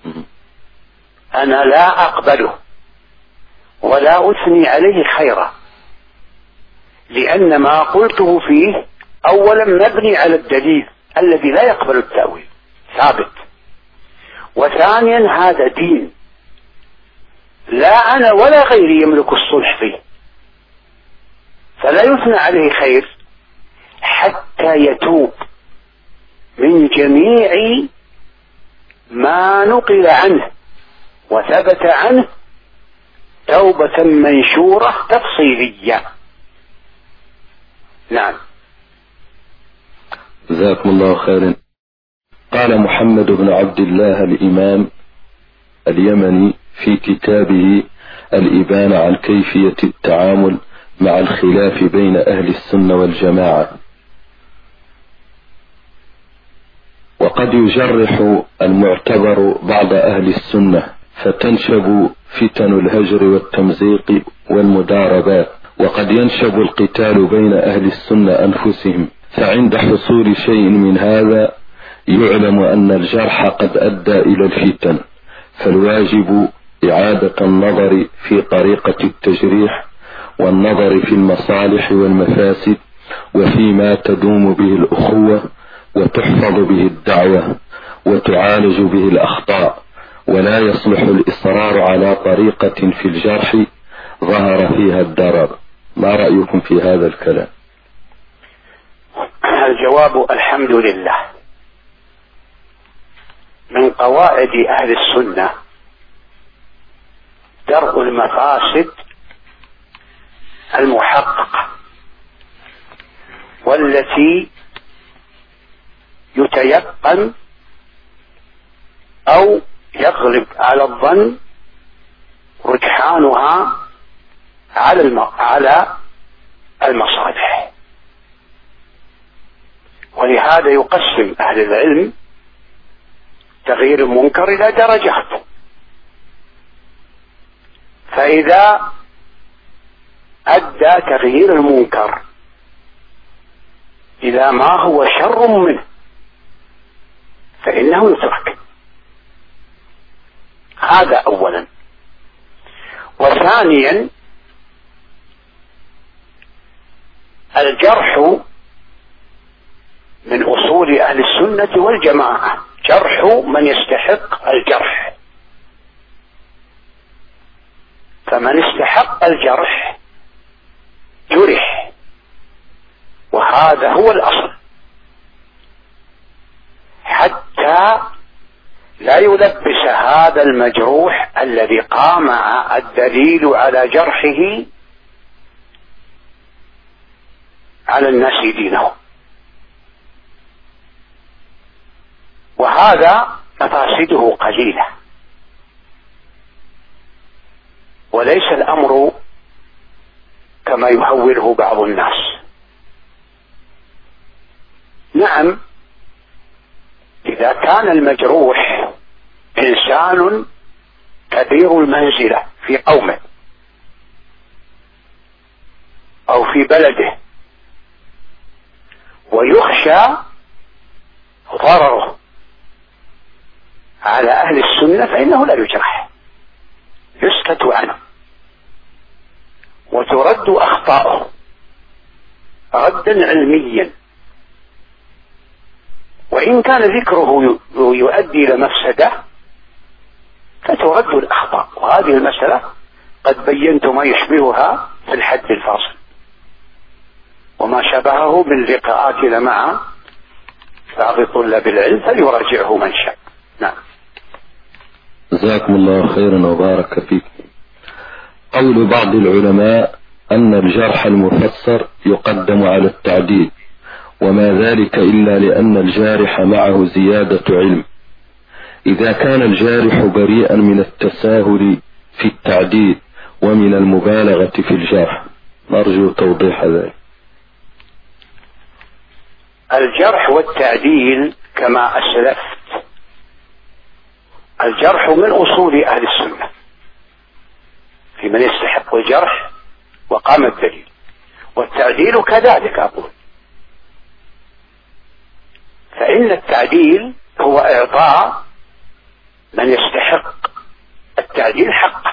أنا لا أقبله ولا أثني عليه خيرا، لأن ما قلته فيه أولا مبني على الدليل الذي لا يقبل التأويل ثابت، وثانيا هذا دين لا أنا ولا غيري يملك الصلح فيه، فلا يثنى عليه خير حتى يتوب من جميع ما نقل عنه وثبت عنه توبة منشورة تفصيلية. نعم. جزاكم الله خيرا. قال محمد بن عبد الله الإمام اليمني في كتابه الإبانة عن كيفية التعامل مع الخلاف بين أهل السنة والجماعة: وقد يجرح المعتبر بعض أهل السنة فتنشب فتن الهجر والتمزيق والمداربات، وقد ينشب القتال بين أهل السنة أنفسهم، فعند حصول شيء من هذا يعلم أن الجرح قد أدى إلى الفتن، فالواجب إعادة النظر في طريقة التجريح والنظر في المصالح والمفاسد وفيما تدوم به الأخوة وتحفظ به الدعوة وتعالج به الأخطاء، ولا يصلح الإصرار على طريقة في الجرح ظهر فيها الضرر. ما رأيكم في هذا الكلام؟ الجواب الحمد لله. من قواعد أهل السنة درء المفاسد المحققة، والتي يتيقن أو يغلب على الظن رجحانها على على المصالح. ولهذا يقسم أهل العلم تغيير المنكر إلى درجات. فإذا أدى تغيير المنكر إلى ما هو شر منه فإنه يترك. هذا أولا. وثانيا الجرح من أصول أهل السنة والجماعة، جرح من يستحق الجرح، فمن استحق الجرح جرح، وهذا هو الأصل، حتى لا يلبس هذا المجروح الذي قام الدليل على جرحه على الناس دينهم. وهذا مفاسده قليلة، وليس الأمر كما يهوله بعض الناس. نعم، إذا كان المجروح إنسان كبير المنزلة في قومه أو في بلده ويخشى ضرره على أهل السنة فإنه لا يجرح، يسكت عنه وترد أخطاؤه ردا علميا، وإن كان ذكره يؤدي إلى مفسدة فترد الأخطاء. وهذه المسألة قد بينت ما يشبهها في الحد الفاصل، وما شبهه من لقاءاتنا مع بعض طلاب العلم فليراجعه من شاء. نعم. جزاكم الله خيرا وبارك فيكم. قول بعض العلماء أن الجرح المفسر يقدم على التعديل، وما ذلك إلا لأن الجارح معه زيادة علم. إذا كان الجارح بريئا من التساهل في التعديل ومن المبالغة في الجرح، نرجو توضيح ذلك. الجرح والتعديل كما أسلفت، الجرح من أصول أهل السنة في من يستحق الجرح وقام الدليل، والتعديل كذلك أقول. فإن التعديل هو إعطاء من يستحق التعديل حقه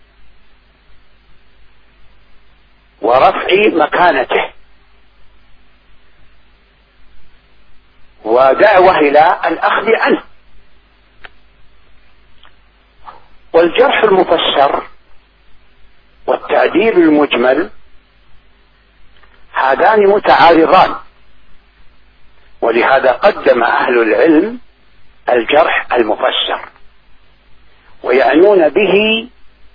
ورفع مكانته ودعوة إلى الأخذ عنه. والجرح المفسر والتعديل المجمل هذان متعارضان، ولهذا قدم أهل العلم الجرح المفسر، ويعنون به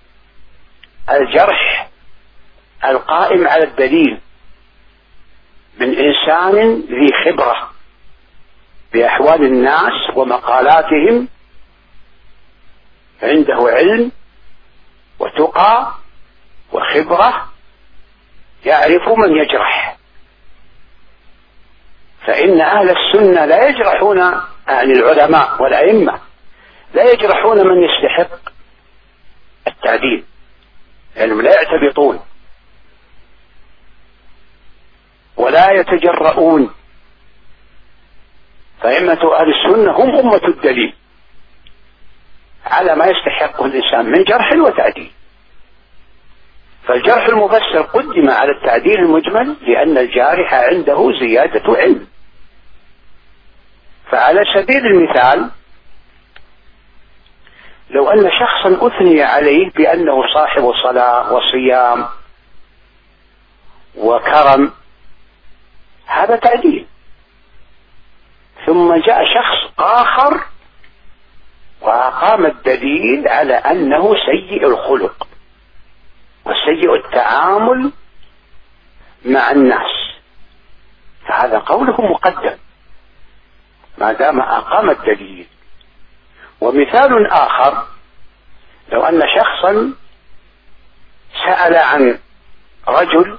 الجرح القائم على الدليل من إنسان ذي خبرة بأحوال الناس ومقالاتهم، عنده علم وتقى وخبرة، يعرف من يجرح. فإن أهل السنة لا يجرحون، يعني العلماء والأئمة لا يجرحون من يستحق التعديل، لأنهم لا يعتبطون ولا يتجرؤون. فأئمة أهل السنة هم أمة الدليل على ما يستحقه الإنسان من جرح وتعديل. فالجرح المفسر قدم على التعديل المجمل لأن الجارح عنده زيادة علم فعلى سبيل المثال لو أن شخصا أثني عليه بأنه صاحب صلاة وصيام وكرم، هذا تعديل. ثم جاء شخص آخر وأقام الدليل على أنه سيء الخلق وسيء التعامل مع الناس، فهذا قوله مقدم ما دام أقام الدليل. ومثال آخر لو أن شخصا سأل عن رجل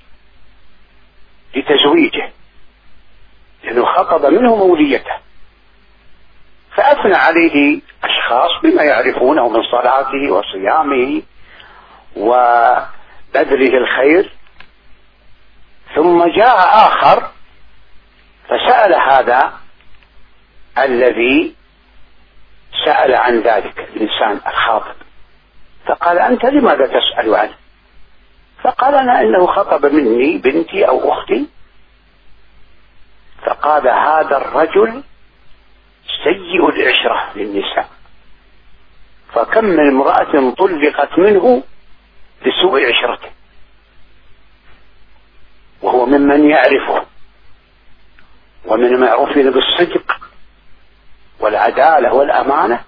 لتزويجه لأنه خطب منه موليته، فأثنى عليه أشخاص بما يعرفونه من صلاته وصيامه وبذله الخير، ثم جاء آخر فسأل هذا الذي سأل عن ذلك الإنسان الخاطب، فقال أنت لماذا تسأل عنه؟ فقال أنا إنه خطب مني بنتي أو أختي. فقال هذا الرجل سيء العشرة للنساء، فكم من امرأة طلقت منه لسوء عشرته وهو ممن يعرفه ومن المعروفين بالصدق والعدالة والأمانة.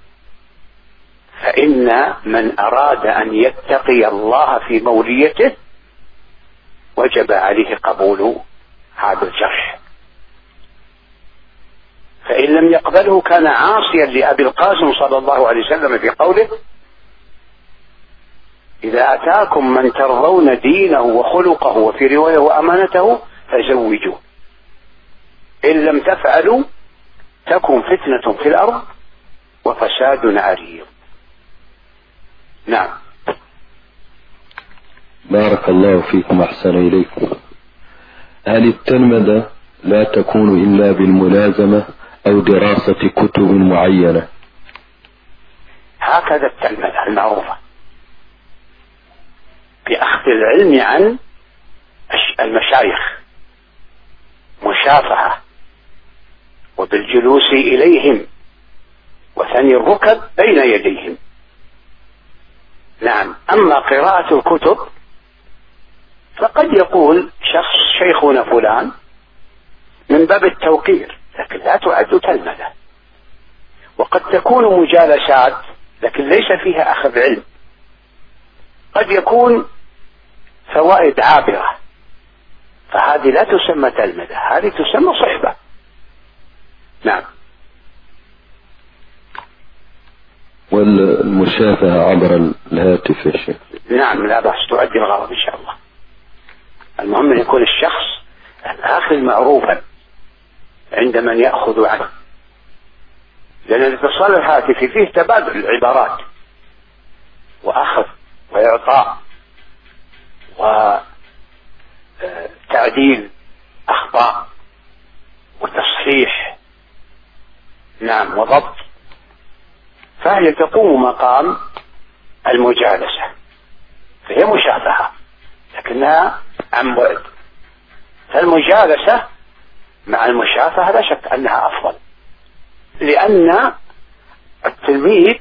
فإن من أراد أن يتقي الله في موليته وجب عليه قبول هذا الجرح، فإن لم يقبله كان عاصيا لأبي القاسم صلى الله عليه وسلم في قوله إذا أتاكم من ترضون دينه وخلقه وفي رواية وأمانته فزوجوه، إن لم تفعلوا تكن فتنة في الأرض وفساد عريض. نعم. بارك الله فيكم، أحسن إليكم. هل التلمذة لا تكون إلا بالملازمة أو دراسة كتب معينة؟ هكذا التلمذة المعروفة بأخذ العلم عن المشايخ، مشافهة وبالجلوس إليهم وثني الركب بين يديهم. نعم. أما قراءة الكتب فقد يقول شخص شيخنا فلان من باب التوقير، لكن لا تعد تلمذة. وقد تكون مجالسات لكن ليس فيها أخذ علم، قد يكون فوائد عابرة، فهذه لا تسمى تلمذة، هذه تسمى صحبة. نعم. والمشافهة عبر الهاتف يا شيخ؟ نعم لا بأس، تؤدي الغرض إن شاء الله. المهم أن يكون الشخص الآخذ معروفا عند من يأخذ عنه، لأن الاتصال الهاتفي فيه تبادل العبارات وأخذ وإعطاء وتعديل أخطاء وتصحيح. نعم. وضبط، فهي تقوم مقام المجالسة، فهي مشافهة لكنها عن بعد. فالمجالسة مع المشافهة لا شك أنها أفضل، لأن التلميذ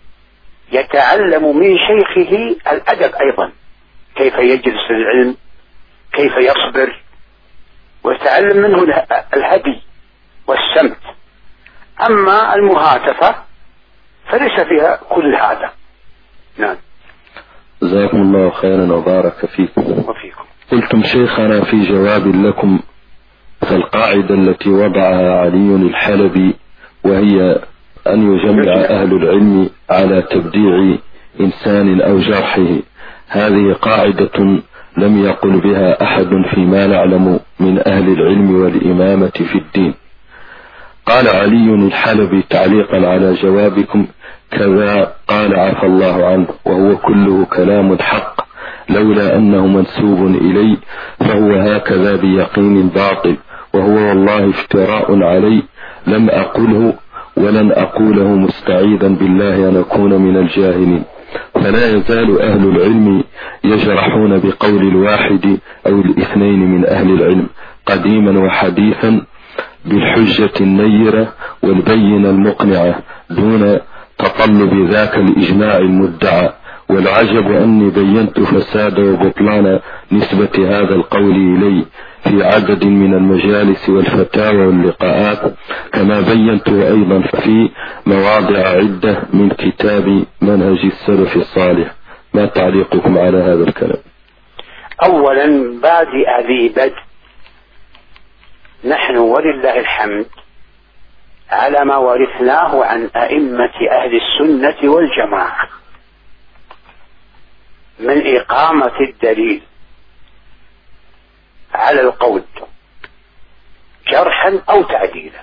يتعلم من شيخه الأدب أيضا، كيف يجلس للعلم، كيف يصبر، ويتعلم منه الهدي والسمت. أما المهاتفة فليس فيها كل هذا. نعم. جزاكم الله خيرا وبارك فيكم وفيكم. قلتم شيخنا في جواب لكم فالقاعدة التي وضعها علي الحلبي وهي أن يجمع أهل العلم على تبديع إنسان أو جرحه، هذه قاعدة لم يقل بها أحد فيما نعلم من أهل العلم والإمامة في الدين. قال علي الحلبي تعليقا على جوابكم كذا قال عفى الله عنه، وهو كله كلام حق، لولا أنه منسوب إلي فهو هكذا بيقين باطل، وهو والله افتراء علي، لم أقله ولن أقوله مستعيذا بالله أن أكون من الجاهلين. فلا يزال أهل العلم يجرحون بقول الواحد أو الاثنين من أهل العلم قديما وحديثا، بالحجة النيرة والبينة المقنعة دون تطلب ذاك الإجماع المدعى. والعجب أني بينت فساد وبطلان نسبة هذا القول إلي في عدد من المجالس والفتاوى واللقاءات، كما بينته أيضا في مواضع عدة من كتاب منهج السلف الصالح. ما تعليقكم على هذا الكلام؟ أولا بادئ ذي بدء، نحن ولله الحمد على ما ورثناه عن أئمة أهل السنة والجماعة من إقامة الدليل على القول جرحا أو تعديلا.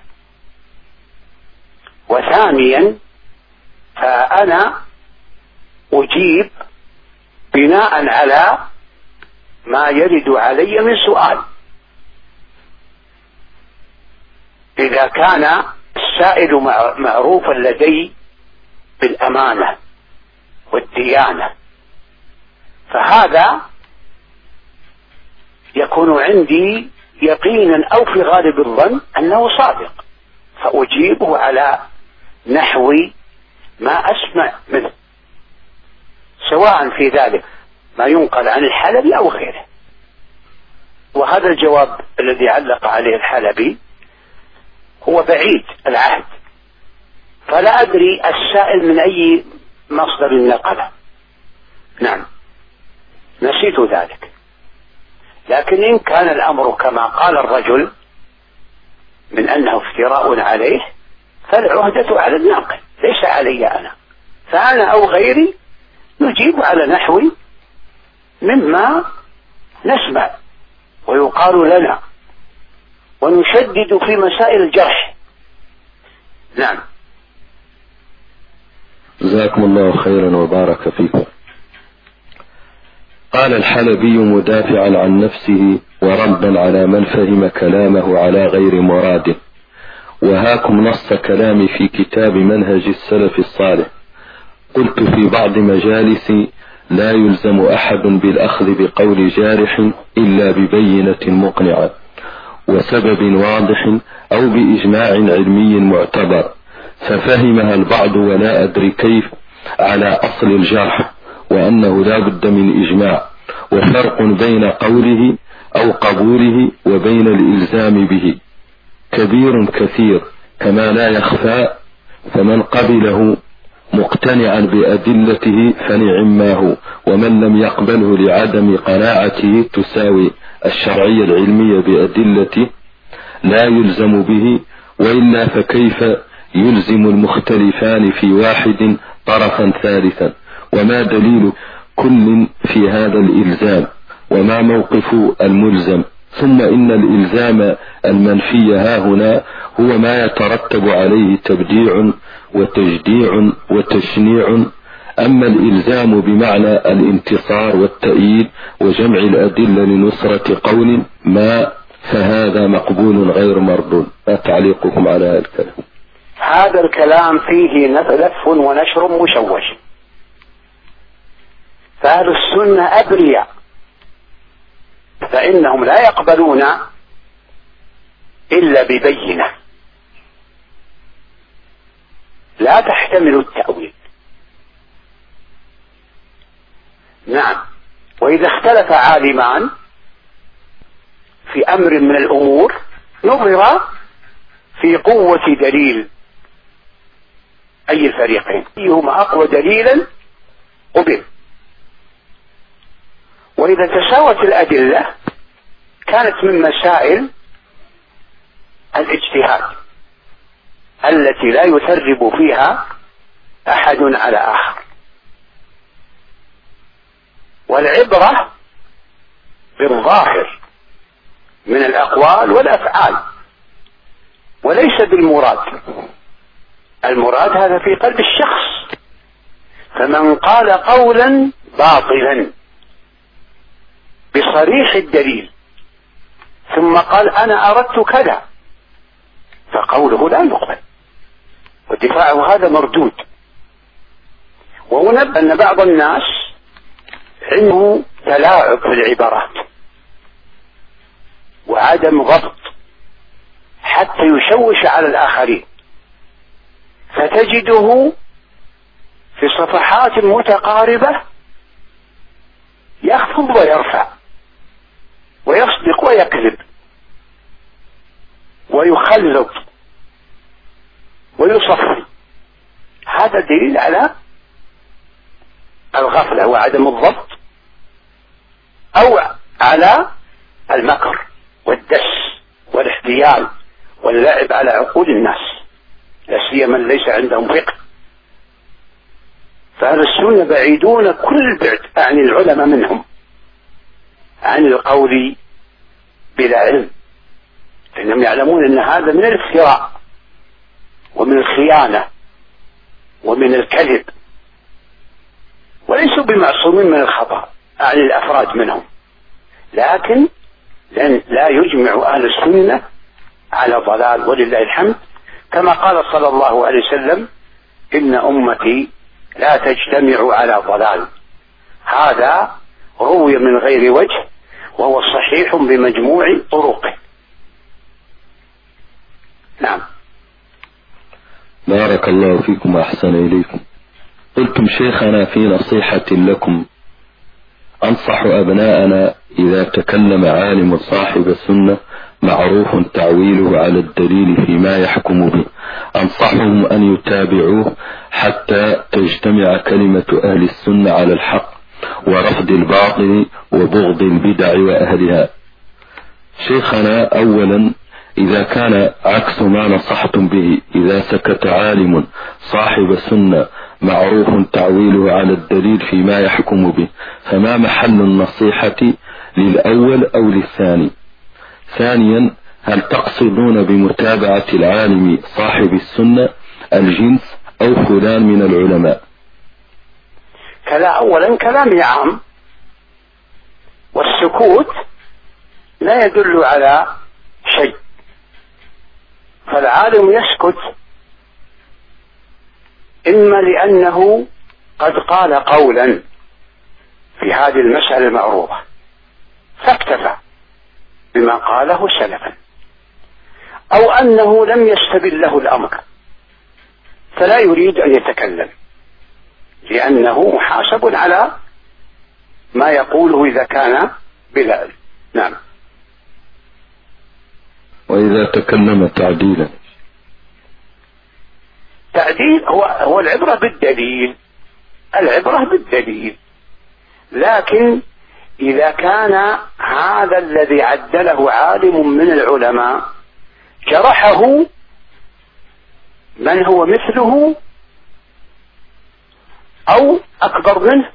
وثانيا فأنا أجيب بناء على ما يرد علي من سؤال. إذا كان السائل معروفا لدي بالأمانة والديانة فهذا يكون عندي يقينا أو في غالب الظن أنه صادق، فأجيبه على نحو ما أسمع منه، سواء في ذلك ما ينقل عن الحلبي أو غيره. وهذا الجواب الذي علق عليه الحلبي هو بعيد العهد، فلا أدري السائل من أي مصدر نقله. نعم نسيت ذلك، لكن إن كان الأمر كما قال الرجل من أنه افتراء عليه فالعهدة على الناقل ليس علي أنا، فأنا أو غيري نجيب على نحو مما نسمع ويقال لنا، ونشدد في مسائل الجرح. نعم. جزاكم الله خيرا وبارك فيكم. قال الحلبي مدافعا عن نفسه وردا على من فهم كلامه على غير مراده: وهاكم نص كلامي في كتاب منهج السلف الصالح. قلت في بعض مجالسي: لا يلزم أحد بالأخذ بقول جارح إلا ببينة مقنعة وسبب واضح أو بإجماع علمي معتبر، ففهمها البعض ولا أدري كيف على أصل الجرح، وأنه لا بد من إجماع، وفرق بين قوله أو قبوله وبين الإلزام به كبير كثير كما لا يخفى، فمن قبله مقتنعا بأدلته فنعم ما هو، ومن لم يقبله لعدم قناعته تساوي الشرعية العلمية بأدلته لا يلزم به، وإلا فكيف يلزم المختلفان في واحد طرفا ثالثا؟ وما دليل كل في هذا الإلزام؟ وما موقف الملزم؟ ثم إن الإلزام المنفي ها هنا هو ما يترتب عليه تبديع وتجديع وتشنيع، أما الإلزام بمعنى الانتصار والتأييد وجمع الأدلة لنصرة قول ما فهذا مقبول غير مردود. ما تعليقكم على هذا الكلام؟ هذا الكلام فيه لف ونشر مشوش، فأهل السنة أبرياء، فإنهم لا يقبلون إلا ببينة لا تحتمل التأويل. نعم. وإذا اختلف عالمان في أمر من الأمور نظر في قوة دليل أي الفريقين، أيهما أقوى دليلا قبل. وإذا تساوت الأدلة كانت من مسائل الاجتهاد التي لا يثرب فيها أحد على آخر، والعبرة بالظاهر من الأقوال والأفعال وليس بالمراد. المراد هذا في قلب الشخص، فمن قال قولا باطلا بصريح الدليل ثم قال أنا أردت كذا فقوله لا يقبل، ودفاعه هذا مردود. ونبأ أن بعض الناس عنده تلاعب في العبارات وعدم ضبط، حتى حتى يشوش على الآخرين، فتجده في صفحات متقاربة يخفض ويرفع ويصدق ويكذب ويخلط ويصفي. هذا دليل على الغفلة وعدم الضبط، أو على المكر والدس والاحتيال واللعب على عقول الناس، لا سيما من ليس عندهم فقه. فأهل السنة بعيدون كل البعد عن العلماء منهم، عن القول بلا علم، فإنهم يعلمون أن هذا من الافتراء ومن الخيانة ومن الكذب، وليسوا بمعصومين من الخطأ عن الأفراد منهم، لكن لا يجمع أهل السنة على ضلال ولله الحمد، كما قال صلى الله عليه وسلم: إن أمتي لا تجتمع على ضلال. هذا روي من غير وجه وهو صحيح بمجموع طرقه. نعم. بارك الله فيكم وأحسن إليكم. قلتم شيخنا في نصيحة لكم: أنصح أبناءنا إذا تكلم عالم صاحب السنة معروف تعويله على الدليل فيما يحكم به، أنصحهم أن يتابعوه حتى تجتمع كلمة أهل السنة على الحق ورفض الباطل وبغض البدع وأهلها. شيخنا، أولا إذا كان عكس ما نصحتم به، إذا سكت عالم صاحب سنة معروف تعويله على الدليل فيما يحكم به، فما محل النصيحة للأول أو للثاني؟ ثانيا، هل تقصدون بمتابعة العالم صاحب السنة الجنس أو فلان من العلماء؟ كلا أولا كلام عام، والسكوت لا يدل على شيء، فالعالم يسكت إما لأنه قد قال قولا في هذه المسألة المعروفة فاكتفى بما قاله سلفا، أو أنه لم يستبل له الأمر فلا يريد أن يتكلم لأنه محاسب على ما يقوله إذا كان بلا علم. نعم. وإذا تكلم تعديلا؟ تعديل هو هو العبرة بالدليل، العبرة بالدليل، لكن إذا كان هذا الذي عدله عالم من العلماء جرحه من هو مثله أو أكبر منه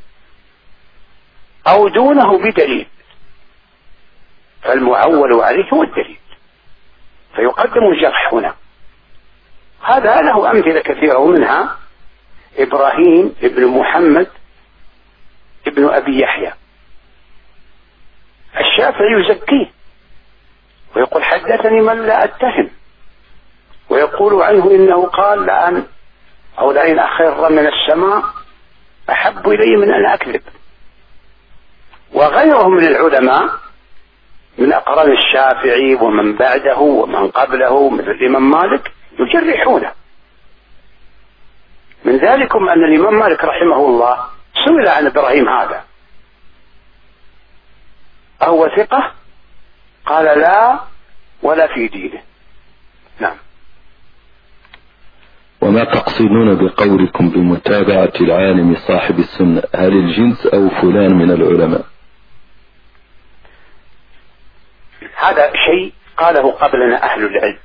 أو دونه بدليل، فالمعول عليه هو الدليل، فيقدم الجرح هنا. هذا له أمثلة كثيرة، ومنها إبراهيم ابن محمد ابن أبي يحيى، الشافعي يزكيه ويقول حدثني من لا أتهم، ويقول عنه إنه قال لأن أو لئن أخر من السماء أحب إلي من أن أكذب. وغيره من العلماء من أقران الشافعي ومن بعده ومن قبله مثل الإمام مالك يجرحونه. من ذلكم أن الإمام مالك رحمه الله سئل عن إبراهيم هذا أهو ثقة؟ قال لا ولا في دينه. نعم. وما تقصدون بقولكم بمتابعة العالم صاحب السنة، هل الجنس أو فلان من العلماء؟ هذا شيء قاله قبلنا أهل العلم،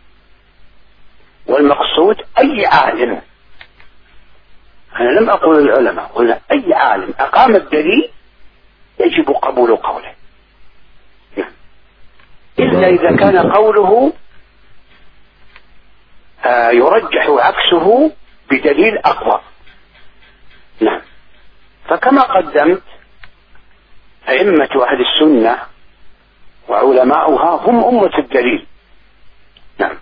والمقصود أي عالم. أنا لم أقول العلماء، قلنا أي عالم أقام الدليل يجب قبول قوله، إلا إذا كان قوله آه يرجح عكسه بدليل أقوى. نعم. فكما قدمت أئمة أهل السنة وعلماؤها هم أمة الدليل. نعم.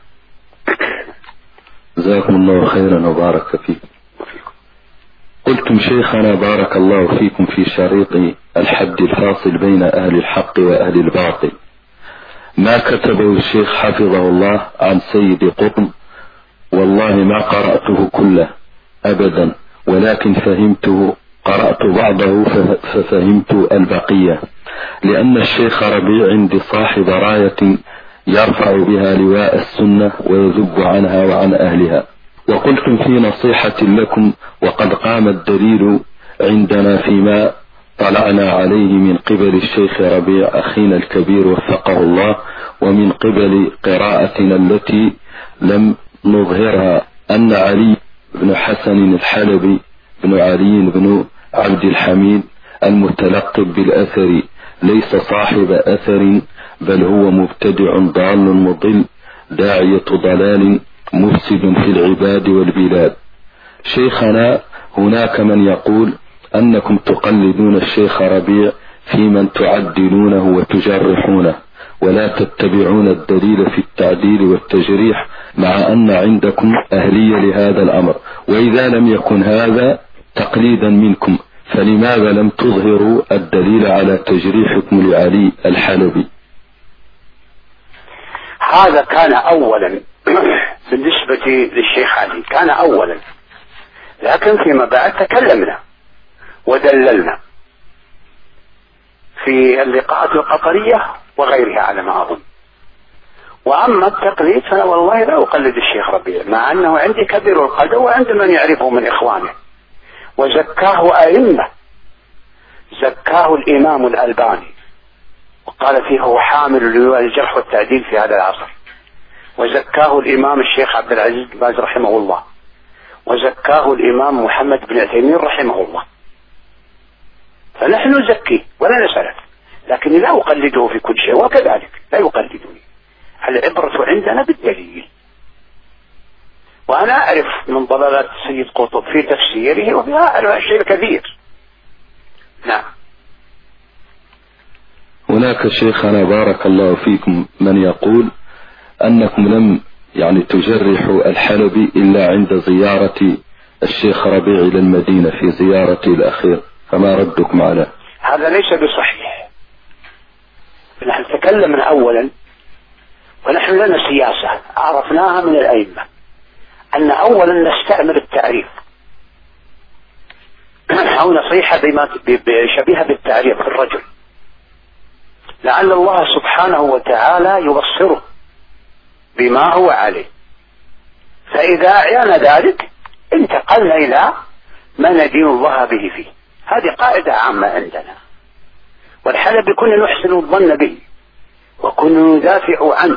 جزاكم الله خيرا وبارك فيكم. قلتم شيخنا بارك الله فيكم في شريط الحد الفاصل بين أهل الحق وأهل الباطل، ما كتبه الشيخ حفظه الله عن سيد قطب والله ما قرأته كله أبدا، ولكن فهمته، قرأت بعضه ففهمت البقية، لأن الشيخ ربيع عندي صاحب راية يرفع بها لواء السنة ويذب عنها وعن أهلها. وقلتم في نصيحة لكم وقد قام الدليل عندنا فيما طلعنا عليه من قبل الشيخ ربيع أخينا الكبير وفقه الله، ومن قبل قراءتنا التي لم نظهرها، أن علي بن حسن الحلبي بن علي بن عبد الحميد المتلقب بالأثر ليس صاحب أثر، بل هو مبتدع ضال مضل داعية ضلال مفسد في العباد والبلاد. شيخنا هناك من يقول أنكم تقلدون الشيخ ربيع في من تعدلونه وتجرحونه، ولا تتبعون الدليل في التعديل والتجريح، مع أن عندكم أهلية لهذا الأمر، وإذا لم يكن هذا تقليدا منكم فلماذا لم تظهروا الدليل على تجريحكم لعلي الحلبي؟ هذا كان أولا بالنسبة للشيخ علي، كان أولا، لكن فيما بعد تكلمنا ودللنا في اللقاءات القطرية وغيرها على ما أظن. وأما التقليد فأنا والله لا أقلد الشيخ ربيع، مع أنه عندي كبير القدر وعند من يعرفه من إخوانه، وزكاه أئمة، زكاه الإمام الألباني وقال فيه هو حامل لواء الجرح والتعديل في هذا العصر، وزكاه الإمام الشيخ عبد العزيز بن باز رحمه الله، وزكاه الإمام محمد بن عثيمين رحمه الله. فنحن نزكيه ولا نسأله، لكن لا أقلده في كل شيء، وكذلك لا يقلدني. العبرة عندنا بالدليل. وأنا أعرف من ضلالات السيد قطب في تفسيره وفيها أشياء كثير. نعم. هناك شيخنا بارك الله فيكم من يقول أنكم لم يعني تجرحوا الحلبي إلا عند زيارة الشيخ ربيع إلى المدينة في زيارته الأخير، فما ردكم عليه؟ هذا ليس بصحيح. نحن تكلمنا أولا، ونحن لنا سياسة عرفناها من الأئمة، أن أولا نستعمل التعريف أو نصيحة بما شبيهة بالتعريف في الرجل، لعل الله سبحانه وتعالى يبصره بما هو عليه، فإذا أعيان ذلك انتقلنا إلى ما ندين الله به فيه. هذه قاعدة عامة عندنا، والحلبي كنا نحسن الظن به وكنا ندافع عنه.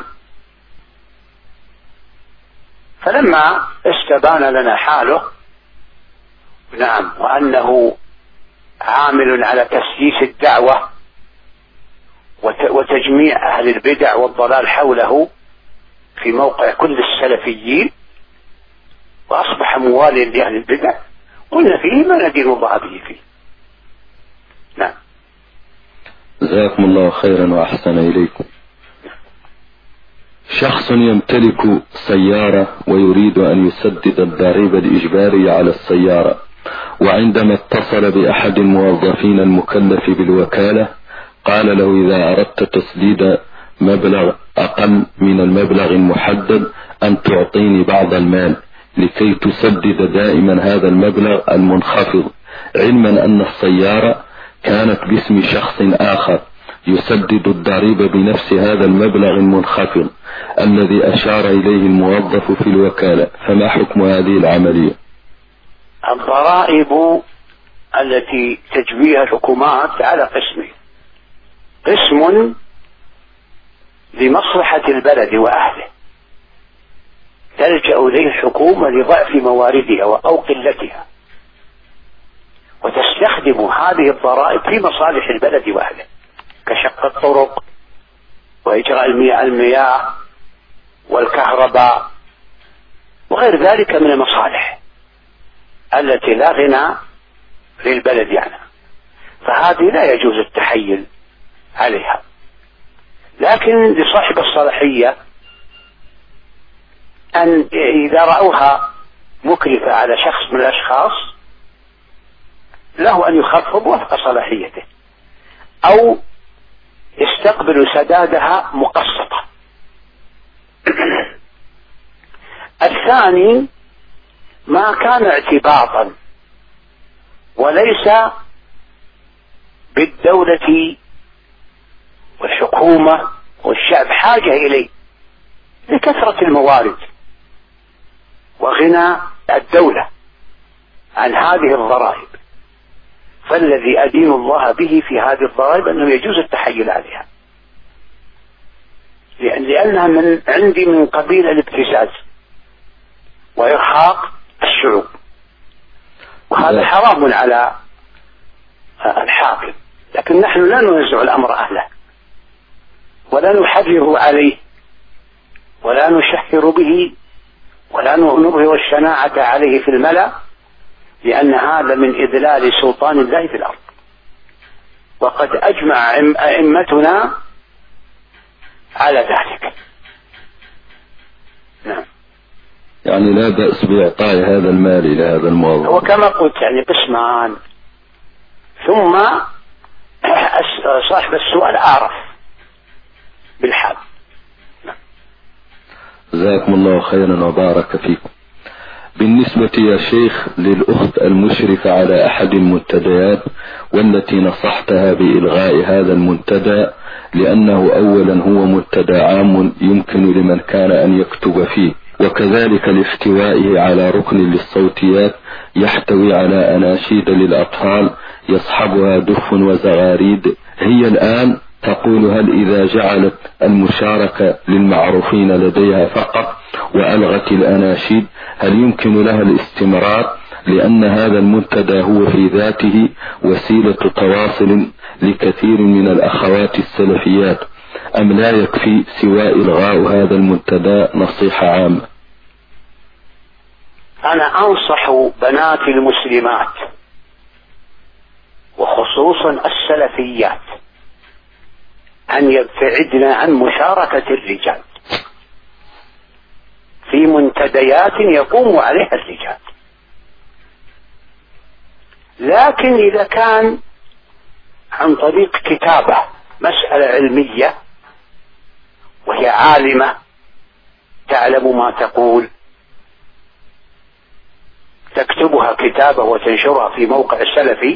فلما استبان لنا حاله، نعم، وأنه عامل على تسييس الدعوة وتجميع أهل البدع والضلال حوله في موقع كل السلفيين، وأصبح مواليا لأهل البدع، قلنا فيه ما ندين الله به فيه. نعم. جزاكم الله خيرا وأحسن إليكم. شخص يمتلك سيارة ويريد أن يسدد الضريبة الإجبارية على السيارة، وعندما اتصل بأحد الموظفين المكلف بالوكالة قال له إذا أردت تسديد مبلغ أقل من المبلغ المحدد أن تعطيني بعض المال لكي تسدد دائما هذا المبلغ المنخفض، علما أن السيارة كانت باسم شخص آخر يسدد الضريبة بنفس هذا المبلغ المنخفض الذي أشار إليه الموظف في الوكالة. فما حكم هذه العملية؟ الضرائب التي تجبيها الحكومات على قسمين: قسم لمصلحة البلد وأهله تلجأ إليه الحكومة لضعف مواردها أو قلتها، وتستخدم هذه الضرائب في مصالح البلد وأهله كشق الطرق وإجراء المياه والكهرباء وغير ذلك من المصالح التي لا غنى للبلد يعني. فهذه لا يجوز التحيل عليها، لكن لصاحب الصلاحية أن إذا رأوها مكلفة على شخص من الأشخاص له أن يخفض وفق صلاحيته، أو يستقبل سدادها مقسطة الثاني ما كان اعتباطا وليس بالدولة والحكومة والشعب حاجة إليه لكثرة الموارد وغنى الدولة عن هذه الضرائب، فالذي أدين الله به في هذه الضرائب أنه يجوز التحيل عليها، لأن لأنها من عندي من قبيل الابتزاز وإرهاق الشعوب، وهذا حرام على الحاكم. لكن نحن لا ننزع الأمر أهله ولا نحرر عليه ولا نشهر به ولا نظهر الشناعة عليه في الملأ، لأن هذا من إذلال سلطان الله في الأرض. وقد أجمع أئمتنا على ذلك. نعم. يعني لا بأس بإعطاء هذا المال إلى هذا الموظف. وكما قلت يعني قسمان، ثم صاحب السؤال أعرف بالحال. نعم. جزاكم الله خيرا وبارك فيكم. بالنسبة يا شيخ للأخت المشرفة على أحد المنتديات والتي نصحتها بإلغاء هذا المنتدى، لأنه أولا هو منتدى عام يمكن لمن كان أن يكتب فيه، وكذلك لاحتوائه على ركن للصوتيات يحتوي على أناشيد للأطفال يصحبها دف وزغاريد. هي الآن تقول: هل إذا جعلت المشاركة للمعروفين لديها فقط وألغت الأناشيد هل يمكن لها الاستمرار؟ لأن هذا المنتدى هو في ذاته وسيلة تواصل لكثير من الأخوات السلفيات، أم لا يكفي سوى إلغاء هذا المنتدى؟ نصيحة عامة. أنا أنصح بنات المسلمات وخصوصا السلفيات أن يبتعدن عن مشاركة الرجال في منتديات يقوم عليها الرجال، لكن إذا كان عن طريق كتابة مسألة علمية وهي عالمة تعلم ما تقول تكتبها كتابة وتنشرها في موقع السلفي،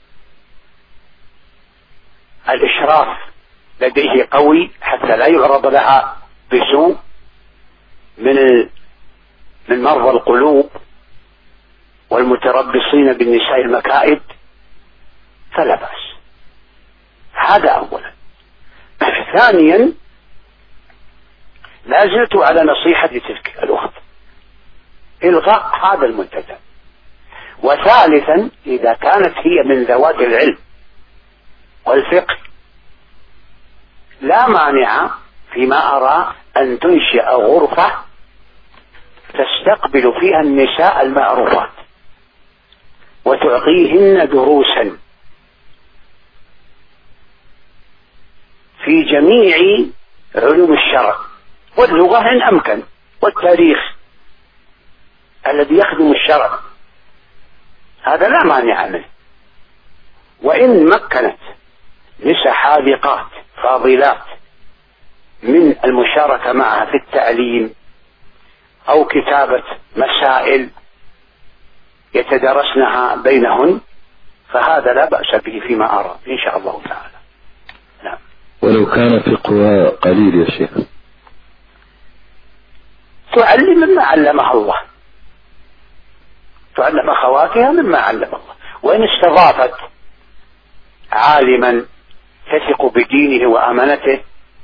الإشراف لديه قوي حتى لا يعرض لها بسوء من من مرضى القلوب والمتربصين بالنساء المكائد، فلا بأس. هذا أولا. ثانيا، لا زلت على نصيحة تلك الأخت إلغاء هذا المنتدى. وثالثا، إذا كانت هي من ذوات العلم والفقه لا مانع فيما أرى أن تنشئ غرفة تستقبل فيها النساء المعروفات وتعطيهن دروسا في جميع علوم الشرع واللغة إن أمكن والتاريخ الذي يخدم الشرع، هذا لا مانع منه. وإن مكنت نساء حاذقات فاضلات من المشاركة معها في التعليم أو كتابة مسائل يتدرسنها بينهن فهذا لا بأس به فيما أرى إن شاء الله تعالى. نعم. ولو كان فقهها قليل يا شيخ؟ تعلم مما علمها الله، تعلم أخواتها مما علم الله. وإن استضافت عالما تثق بدينه وأمانته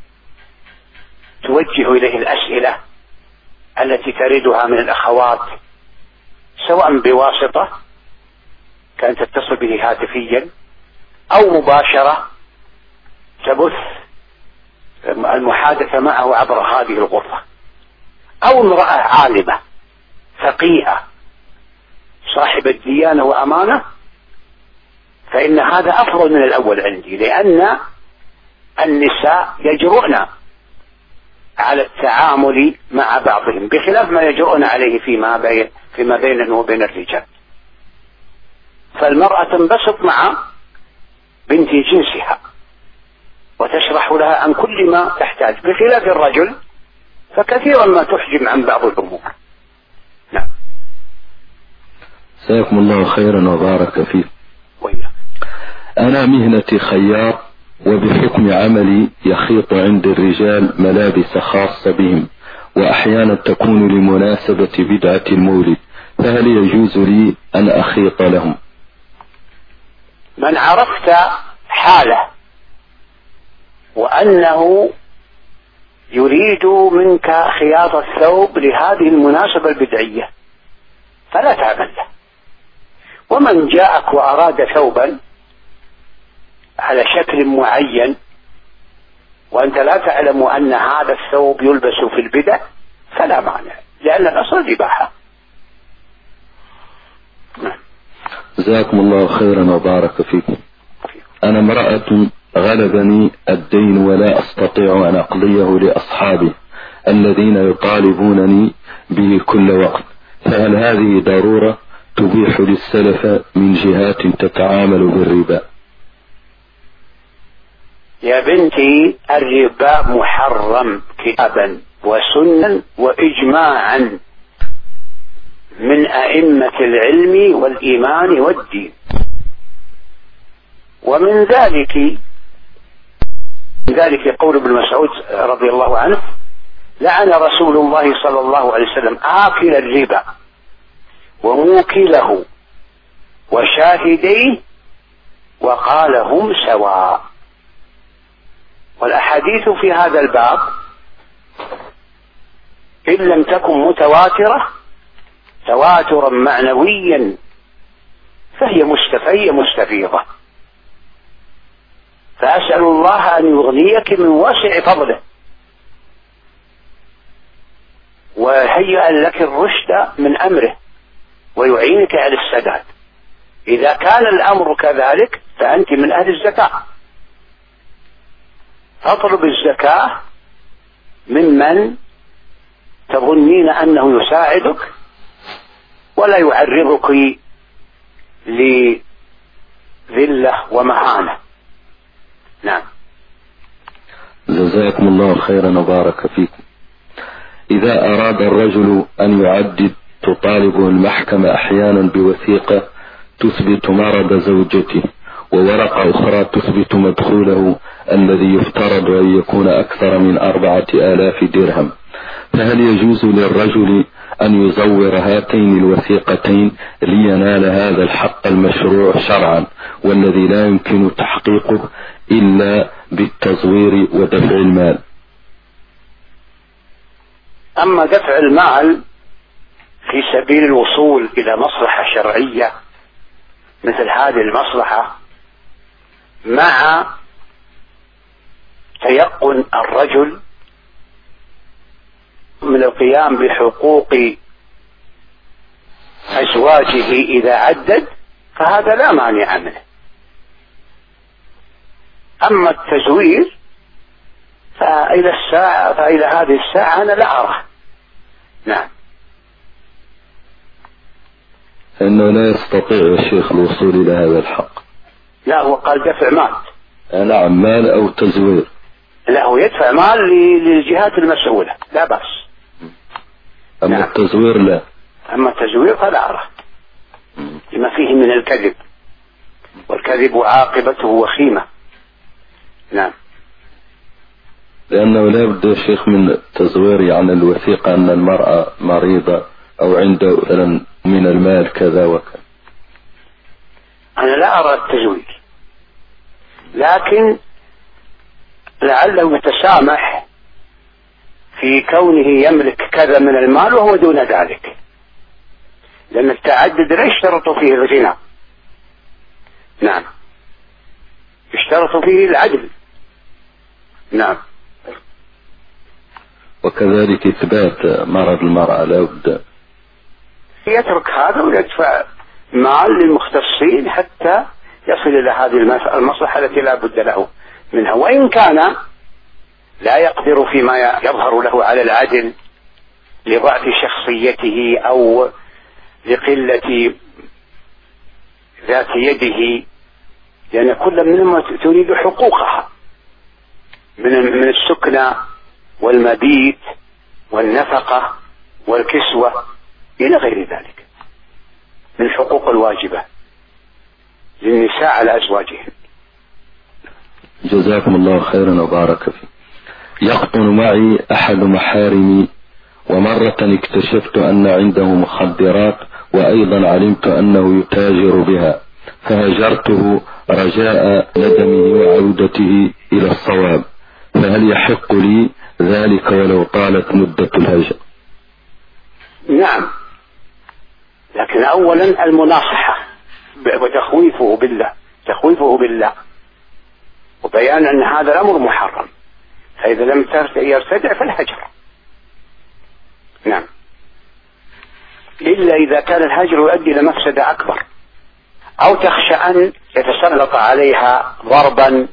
توجه إليه الأسئلة التي تريدها من الأخوات سواء بواسطة كانت تتصل به هاتفيا أو مباشرة تبث المحادثة معه عبر هذه الغرفة، أو امرأة عالمة فقيهة صاحبة ديانة وأمانة، فإن هذا أفضل من الأول عندي، لأن النساء يجرؤن على التعامل مع بعضهم بخلاف ما يجرؤن عليه فيما بين فيما بيننا وبين الرجال. فالمرأة تنبسط مع بنت جنسها وتشرح لها عن كل ما تحتاج، بخلاف الرجل فكثيرا ما تحجم عن بعض الأمور. جزاكم الله خيرا وبارك فيك. وإياك. أنا مهنتي خياط، وبحكم عملي يخيط عند الرجال ملابس خاصة بهم، وأحيانا تكون لمناسبة بدعة المولد، فهل يجوز لي أن أخيط لهم؟ من عرفت حاله وأنه يريد منك خياطة الثوب لهذه المناسبة البدعية فلا تعمل له. ومن جاءك وأراد ثوبا على شكل معين وأنت لا تعلم أن هذا الثوب يلبس في البدع فلا مانع، لأن الأصل الإباحة. جزاكم الله خيرا وبارك فيكم. أنا امرأة غلبني الدين ولا أستطيع أن أقضيه لأصحابي الذين يطالبونني به كل وقت، فهل هذه ضرورة تبيح للسلف من جهات تتعامل بالربا؟ يا بنتي الربا محرم كتابا وسنة وإجماعا من أئمة العلم والإيمان والدين. ومن ذلك من ذلك قول ابن مسعود رضي الله عنه: لعن رسول الله صلى الله عليه وسلم آكل الربا وموكله وشاهديه وقال هم سواء. والأحاديث في هذا الباب إن لم تكن متواترة تواترا معنويا فهي مستفية مستفيضة، فأسأل الله أن يغنيك من واسع فضله وهيئ لك الرشد من أمره ويعينك على السداد. إذا كان الأمر كذلك فأنت من أهل الزكاة، فاطلب الزكاة ممن تظنين أنه يساعدك ولا يعرضك لذلة ومهانة. نعم. جزاكم الله خيرا وبارك فيكم. إذا أراد الرجل أن يعدد تطالبه المحكمة أحيانا بوثيقة تثبت مرض زوجته وورقة أخرى تثبت مدخوله الذي يفترض أن يكون أكثر من أربعة آلاف درهم، فهل يجوز للرجل أن يزور هاتين الوثيقتين لينال هذا الحق المشروع شرعا والذي لا يمكن تحقيقه إلا بالتزوير ودفع المال؟ أما دفع المال في سبيل الوصول إلى مصلحة شرعية مثل هذه المصلحة مع تيقن الرجل من القيام بحقوق أزواجه إذا عدد فهذا لا مانع منه. أما التزوير فإلى الساعة فإلى هذه الساعة أنا لا أراه. نعم. إنه لا يستطيع الشيخ الوصول إلى هذا الحق. لا، هو قال دفع مال. نعم، مال أو تزوير. لا، هو يدفع مال للجهات المسؤولة لا بأس. أما نعم. التزوير لا. أما التزوير فلا أراه لما فيه من الكذب، والكذب عاقبته وخيمة. نعم. لأنه لا بد الشيخ من التزوير يعني الوثيقة أن المرأة مريضة أو عنده مثلا من المال كذا وكذا. أنا لا أرى التزوير، لكن لعله يتسامح في كونه يملك كذا من المال وهو دون ذلك، لأن التعدد لا يشترط فيه الغنى. نعم، يشترط فيه العدل. نعم. وكذلك إثبات مرض المرأة لا بد يترك هذا ويدفع مال للمختصين حتى يصل إلى هذه المصلحة التي لا بد له منها، وإن كان لا يقدر فيما يظهر له على العدل لضعف شخصيته أو لقلة ذات يده، لأن كل منهم تريد حقوقها من السكنى والمبيت والنفقة والكسوة إلى غير ذلك. من الحقوق الواجبة للنساء على أزواجهم. جزاكم الله خيرا وبارك فيك. يقطن معي أحد محارمي، ومرة اكتشفت أن عنده مخدرات، وأيضا علمت أنه يتاجر بها، فهجرته رجاء ندمه وعودته إلى الصواب، فهل يحق لي ذلك ولو طالت مدة الهجر؟ نعم، لكن أولا المناصحة وتخويفه بالله، تخويفه بالله وبيان أن هذا الأمر محرم، فإذا لم يرتدع فالهجر. نعم، إلا إذا كان الهجر يؤدي إلى مفسدة أكبر، أو تخشى أن يتسلط عليها ضربا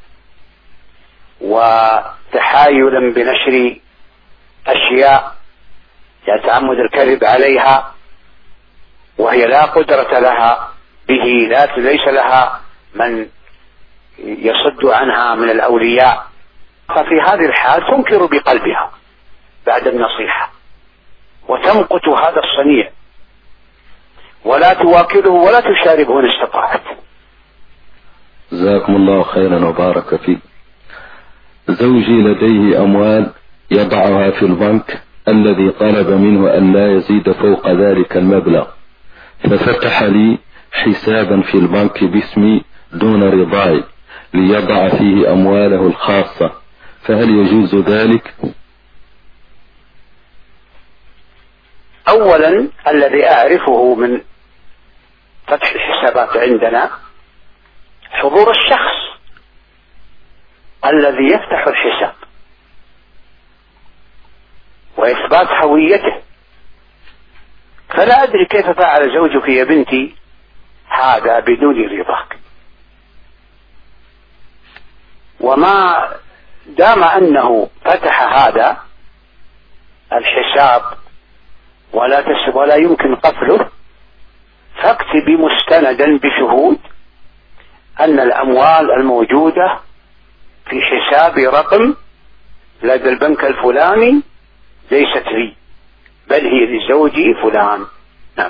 وتحايلا بنشر أشياء يتعمد الكذب عليها وهي لا قدرة لها به، لا ليس لها من يصد عنها من الأولياء، ففي هذه الحال تنكر بقلبها بعد النصيحة وتمقت هذا الصنيع ولا تواكله ولا تشاربه إن استطاعت. جزاكم الله خيرا وبارك فيك. زوجي لديه أموال يضعها في البنك الذي طلب منه أن لا يزيد فوق ذلك المبلغ، ففتح لي حسابا في البنك باسمي دون رضاي ليضع فيه أمواله الخاصة، فهل يجوز ذلك؟ أولا الذي أعرفه من فتح الحسابات عندنا حضور الشخص الذي يفتح الحساب وإثبات هويته، فلا أدري كيف فعل زوجك يا بنتي هذا بدون رضاك. وما دام أنه فتح هذا الحساب ولا تسب ولا يمكن قفله، فاكتب مستندا بشهود أن الأموال الموجودة في حساب رقم لدى البنك الفلاني ليست لي بل هي لزوجي فلان. نعم.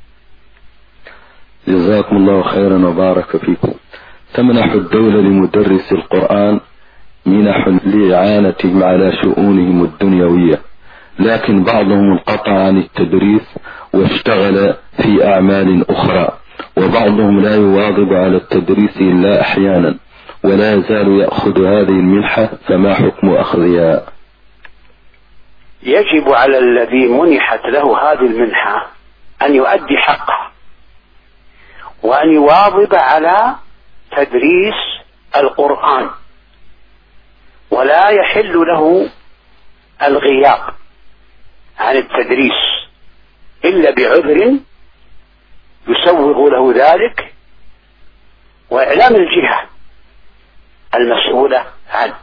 جزاكم الله خيرا وبارك فيكم. تمنح الدولة لمدرس القرآن منح لإعانتهم على شؤونهم الدنيوية، لكن بعضهم انقطع عن التدريس واشتغل في أعمال أخرى، وبعضهم لا يواظب على التدريس إلا أحيانا ولا يزال يأخذ هذه المنحة، فما حكم أخذها؟ يجب على الذي منحت له هذه المنحة أن يؤدي حقه وأن يواظب على تدريس القرآن، ولا يحل له الغياب عن التدريس إلا بعذر يسوغ له ذلك وإعلام الجهة المسؤولة عنه.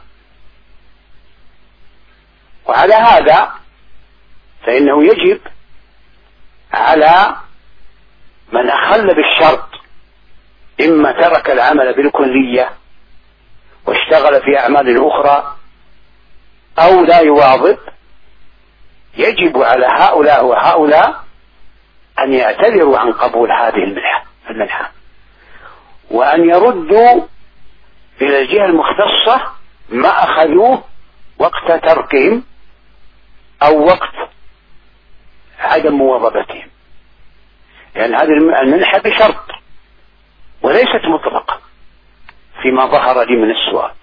وعلى هذا فإنه يجب على من أخل بالشرط، إما ترك العمل بالكلية واشتغل في أعمال أخرى أو لا يواظب، يجب على هؤلاء وهؤلاء أن يعتذروا عن قبول هذه المنحة المنحة وأن يردوا إلى الجهة المختصة ما أخذوه وقت تركهم أو وقت عدم مواظبتهم، لأن هذه المنحة بشرط وليست مطلقة فيما ظهر لي من السؤال.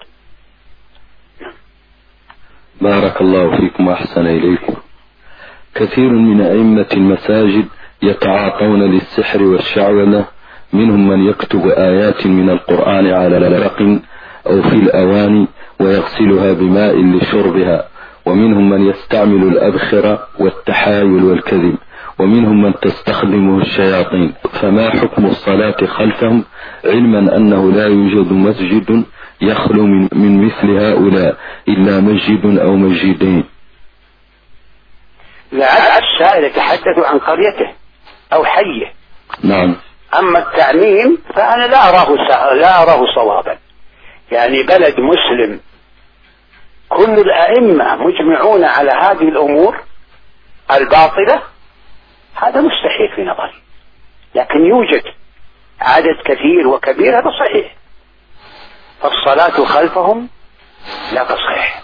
بارك الله فيكم وأحسن إليكم. كثير من أئمة المساجد يتعاطون للسحر والشعوذة، منهم من يكتب آيات من القرآن على الورق أو في الأواني ويغسلها بماء لشربها، ومنهم من يستعمل الأبخرة والتحايل والكذب، ومنهم من تستخدمه الشياطين، فما حكم الصلاة خلفهم علما أنه لا يوجد مسجد يخلو من, من مثل هؤلاء إلا مسجد أو مسجدين؟ لعل السائل يتحدث عن قريته أو حيه. نعم. أما التعميم فأنا لا أراه لا أراه صوابا، يعني بلد مسلم كل الأئمة مجمعون على هذه الأمور الباطلة، هذا مستحيل في نظري. لكن يوجد عدد كثير وكبير هذا صحيح، فالصلاة خلفهم لا تصح،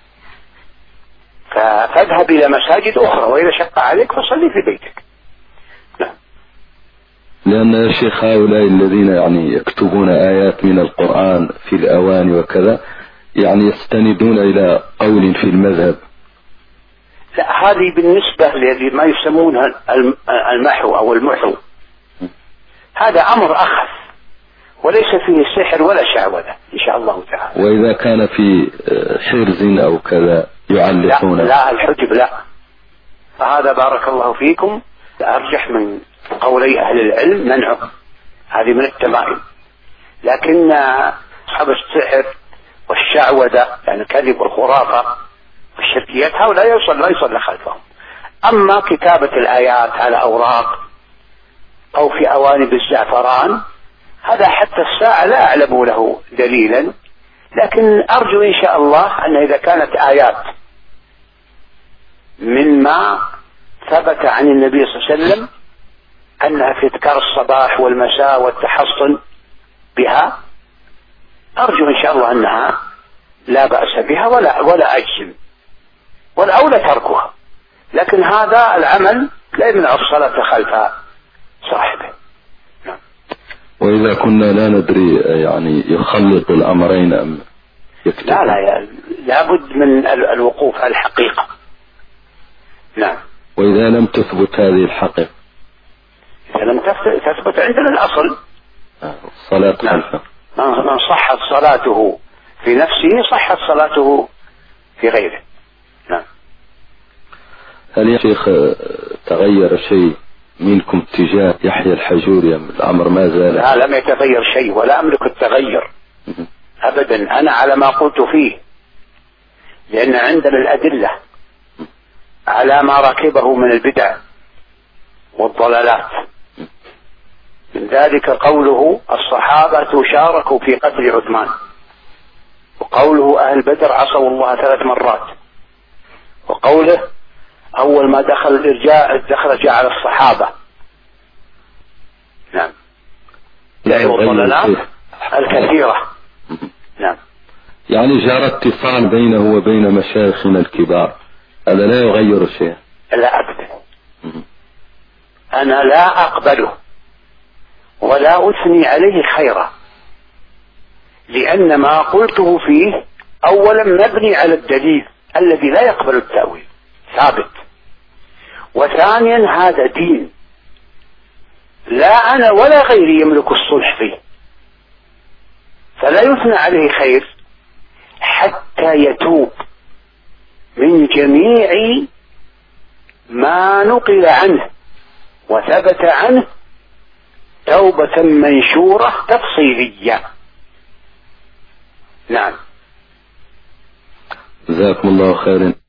فاذهب إلى مساجد أخرى، وإذا شق عليك فصلي في بيتك. نعم. لأن يا شيخ هؤلاء الذين يعني يكتبون آيات من القرآن في الأواني وكذا يعني يستندون إلى قول في المذهب. لا، هذه بالنسبة لما يسمونها المحو أو المحو، هذا أمر أخف وليس فيه سحر ولا شعوذة إن شاء الله تعالى. وإذا كان في حرز أو كذا يعلقون؟ لا, لا الحجب لا، فهذا بارك الله فيكم أرجح من قولي أهل العلم منعه، هذه من التمائم. لكن أصحاب السحر والشعوذة يعني الكذب والخرافة والشركيات هؤلاء لا يصل لا يصل خلفهم. أما كتابة الآيات على أوراق أو في أواني بالزعفران هذا حتى الساعة لا أعلم له دليلا، لكن أرجو إن شاء الله أن إذا كانت آيات مما ثبت عن النبي صلى الله عليه وسلم أنها في اذكار الصباح والمساء والتحصن بها، أرجو إن شاء الله أنها لا بأس بها ولا ولا أجزم ولا أولى تركها، لكن هذا العمل لا يمنع الصلاة خلف صاحبه. نعم. وإذا كنا لا ندري يعني يخلط الأمرين أم يكتب؟ لا لا لابد من الوقوف على الحقيقة. نعم. وإذا لم تثبت هذه الحقيقة؟ إذا لم تثبت عندنا الأصل الصلاة خلفه. من صحت صلاته في نفسه صحت صلاته في غيره. نعم. هل يا شيخ تغير شيء منكم تجاه يحيى الحجوري أم الأمر ما زال؟ لا لم يتغير شيء ولا أملك التغير أبدا، أنا على ما قلت فيه، لأن عندنا الأدلة على ما ركبه من البدع والضلالات، من ذلك قوله الصحابة شاركوا في قتل عثمان، وقوله أهل بدر عصوا الله ثلاث مرات، وقوله أول ما دخل الإرجاء دخل على الصحابة. نعم. يعني والضلالات الكثيرة. نعم. يعني جرى اتصال بينه وبين مشايخنا الكبار، هذا لا يغير شيء؟ لا أبدا، أنا لا أقبله ولا أثني عليه خيرا، لأن ما قلته فيه أولا مبني على الدليل الذي لا يقبل التأويل ثابت، وثانيا هذا دين لا أنا ولا غيري يملك الصلح فيه، فلا يثنى عليه خير حتى يتوب من جميع ما نقل عنه وثبت عنه توبة منشورة تفصيلية. نعم. جزاكم الله خيرا.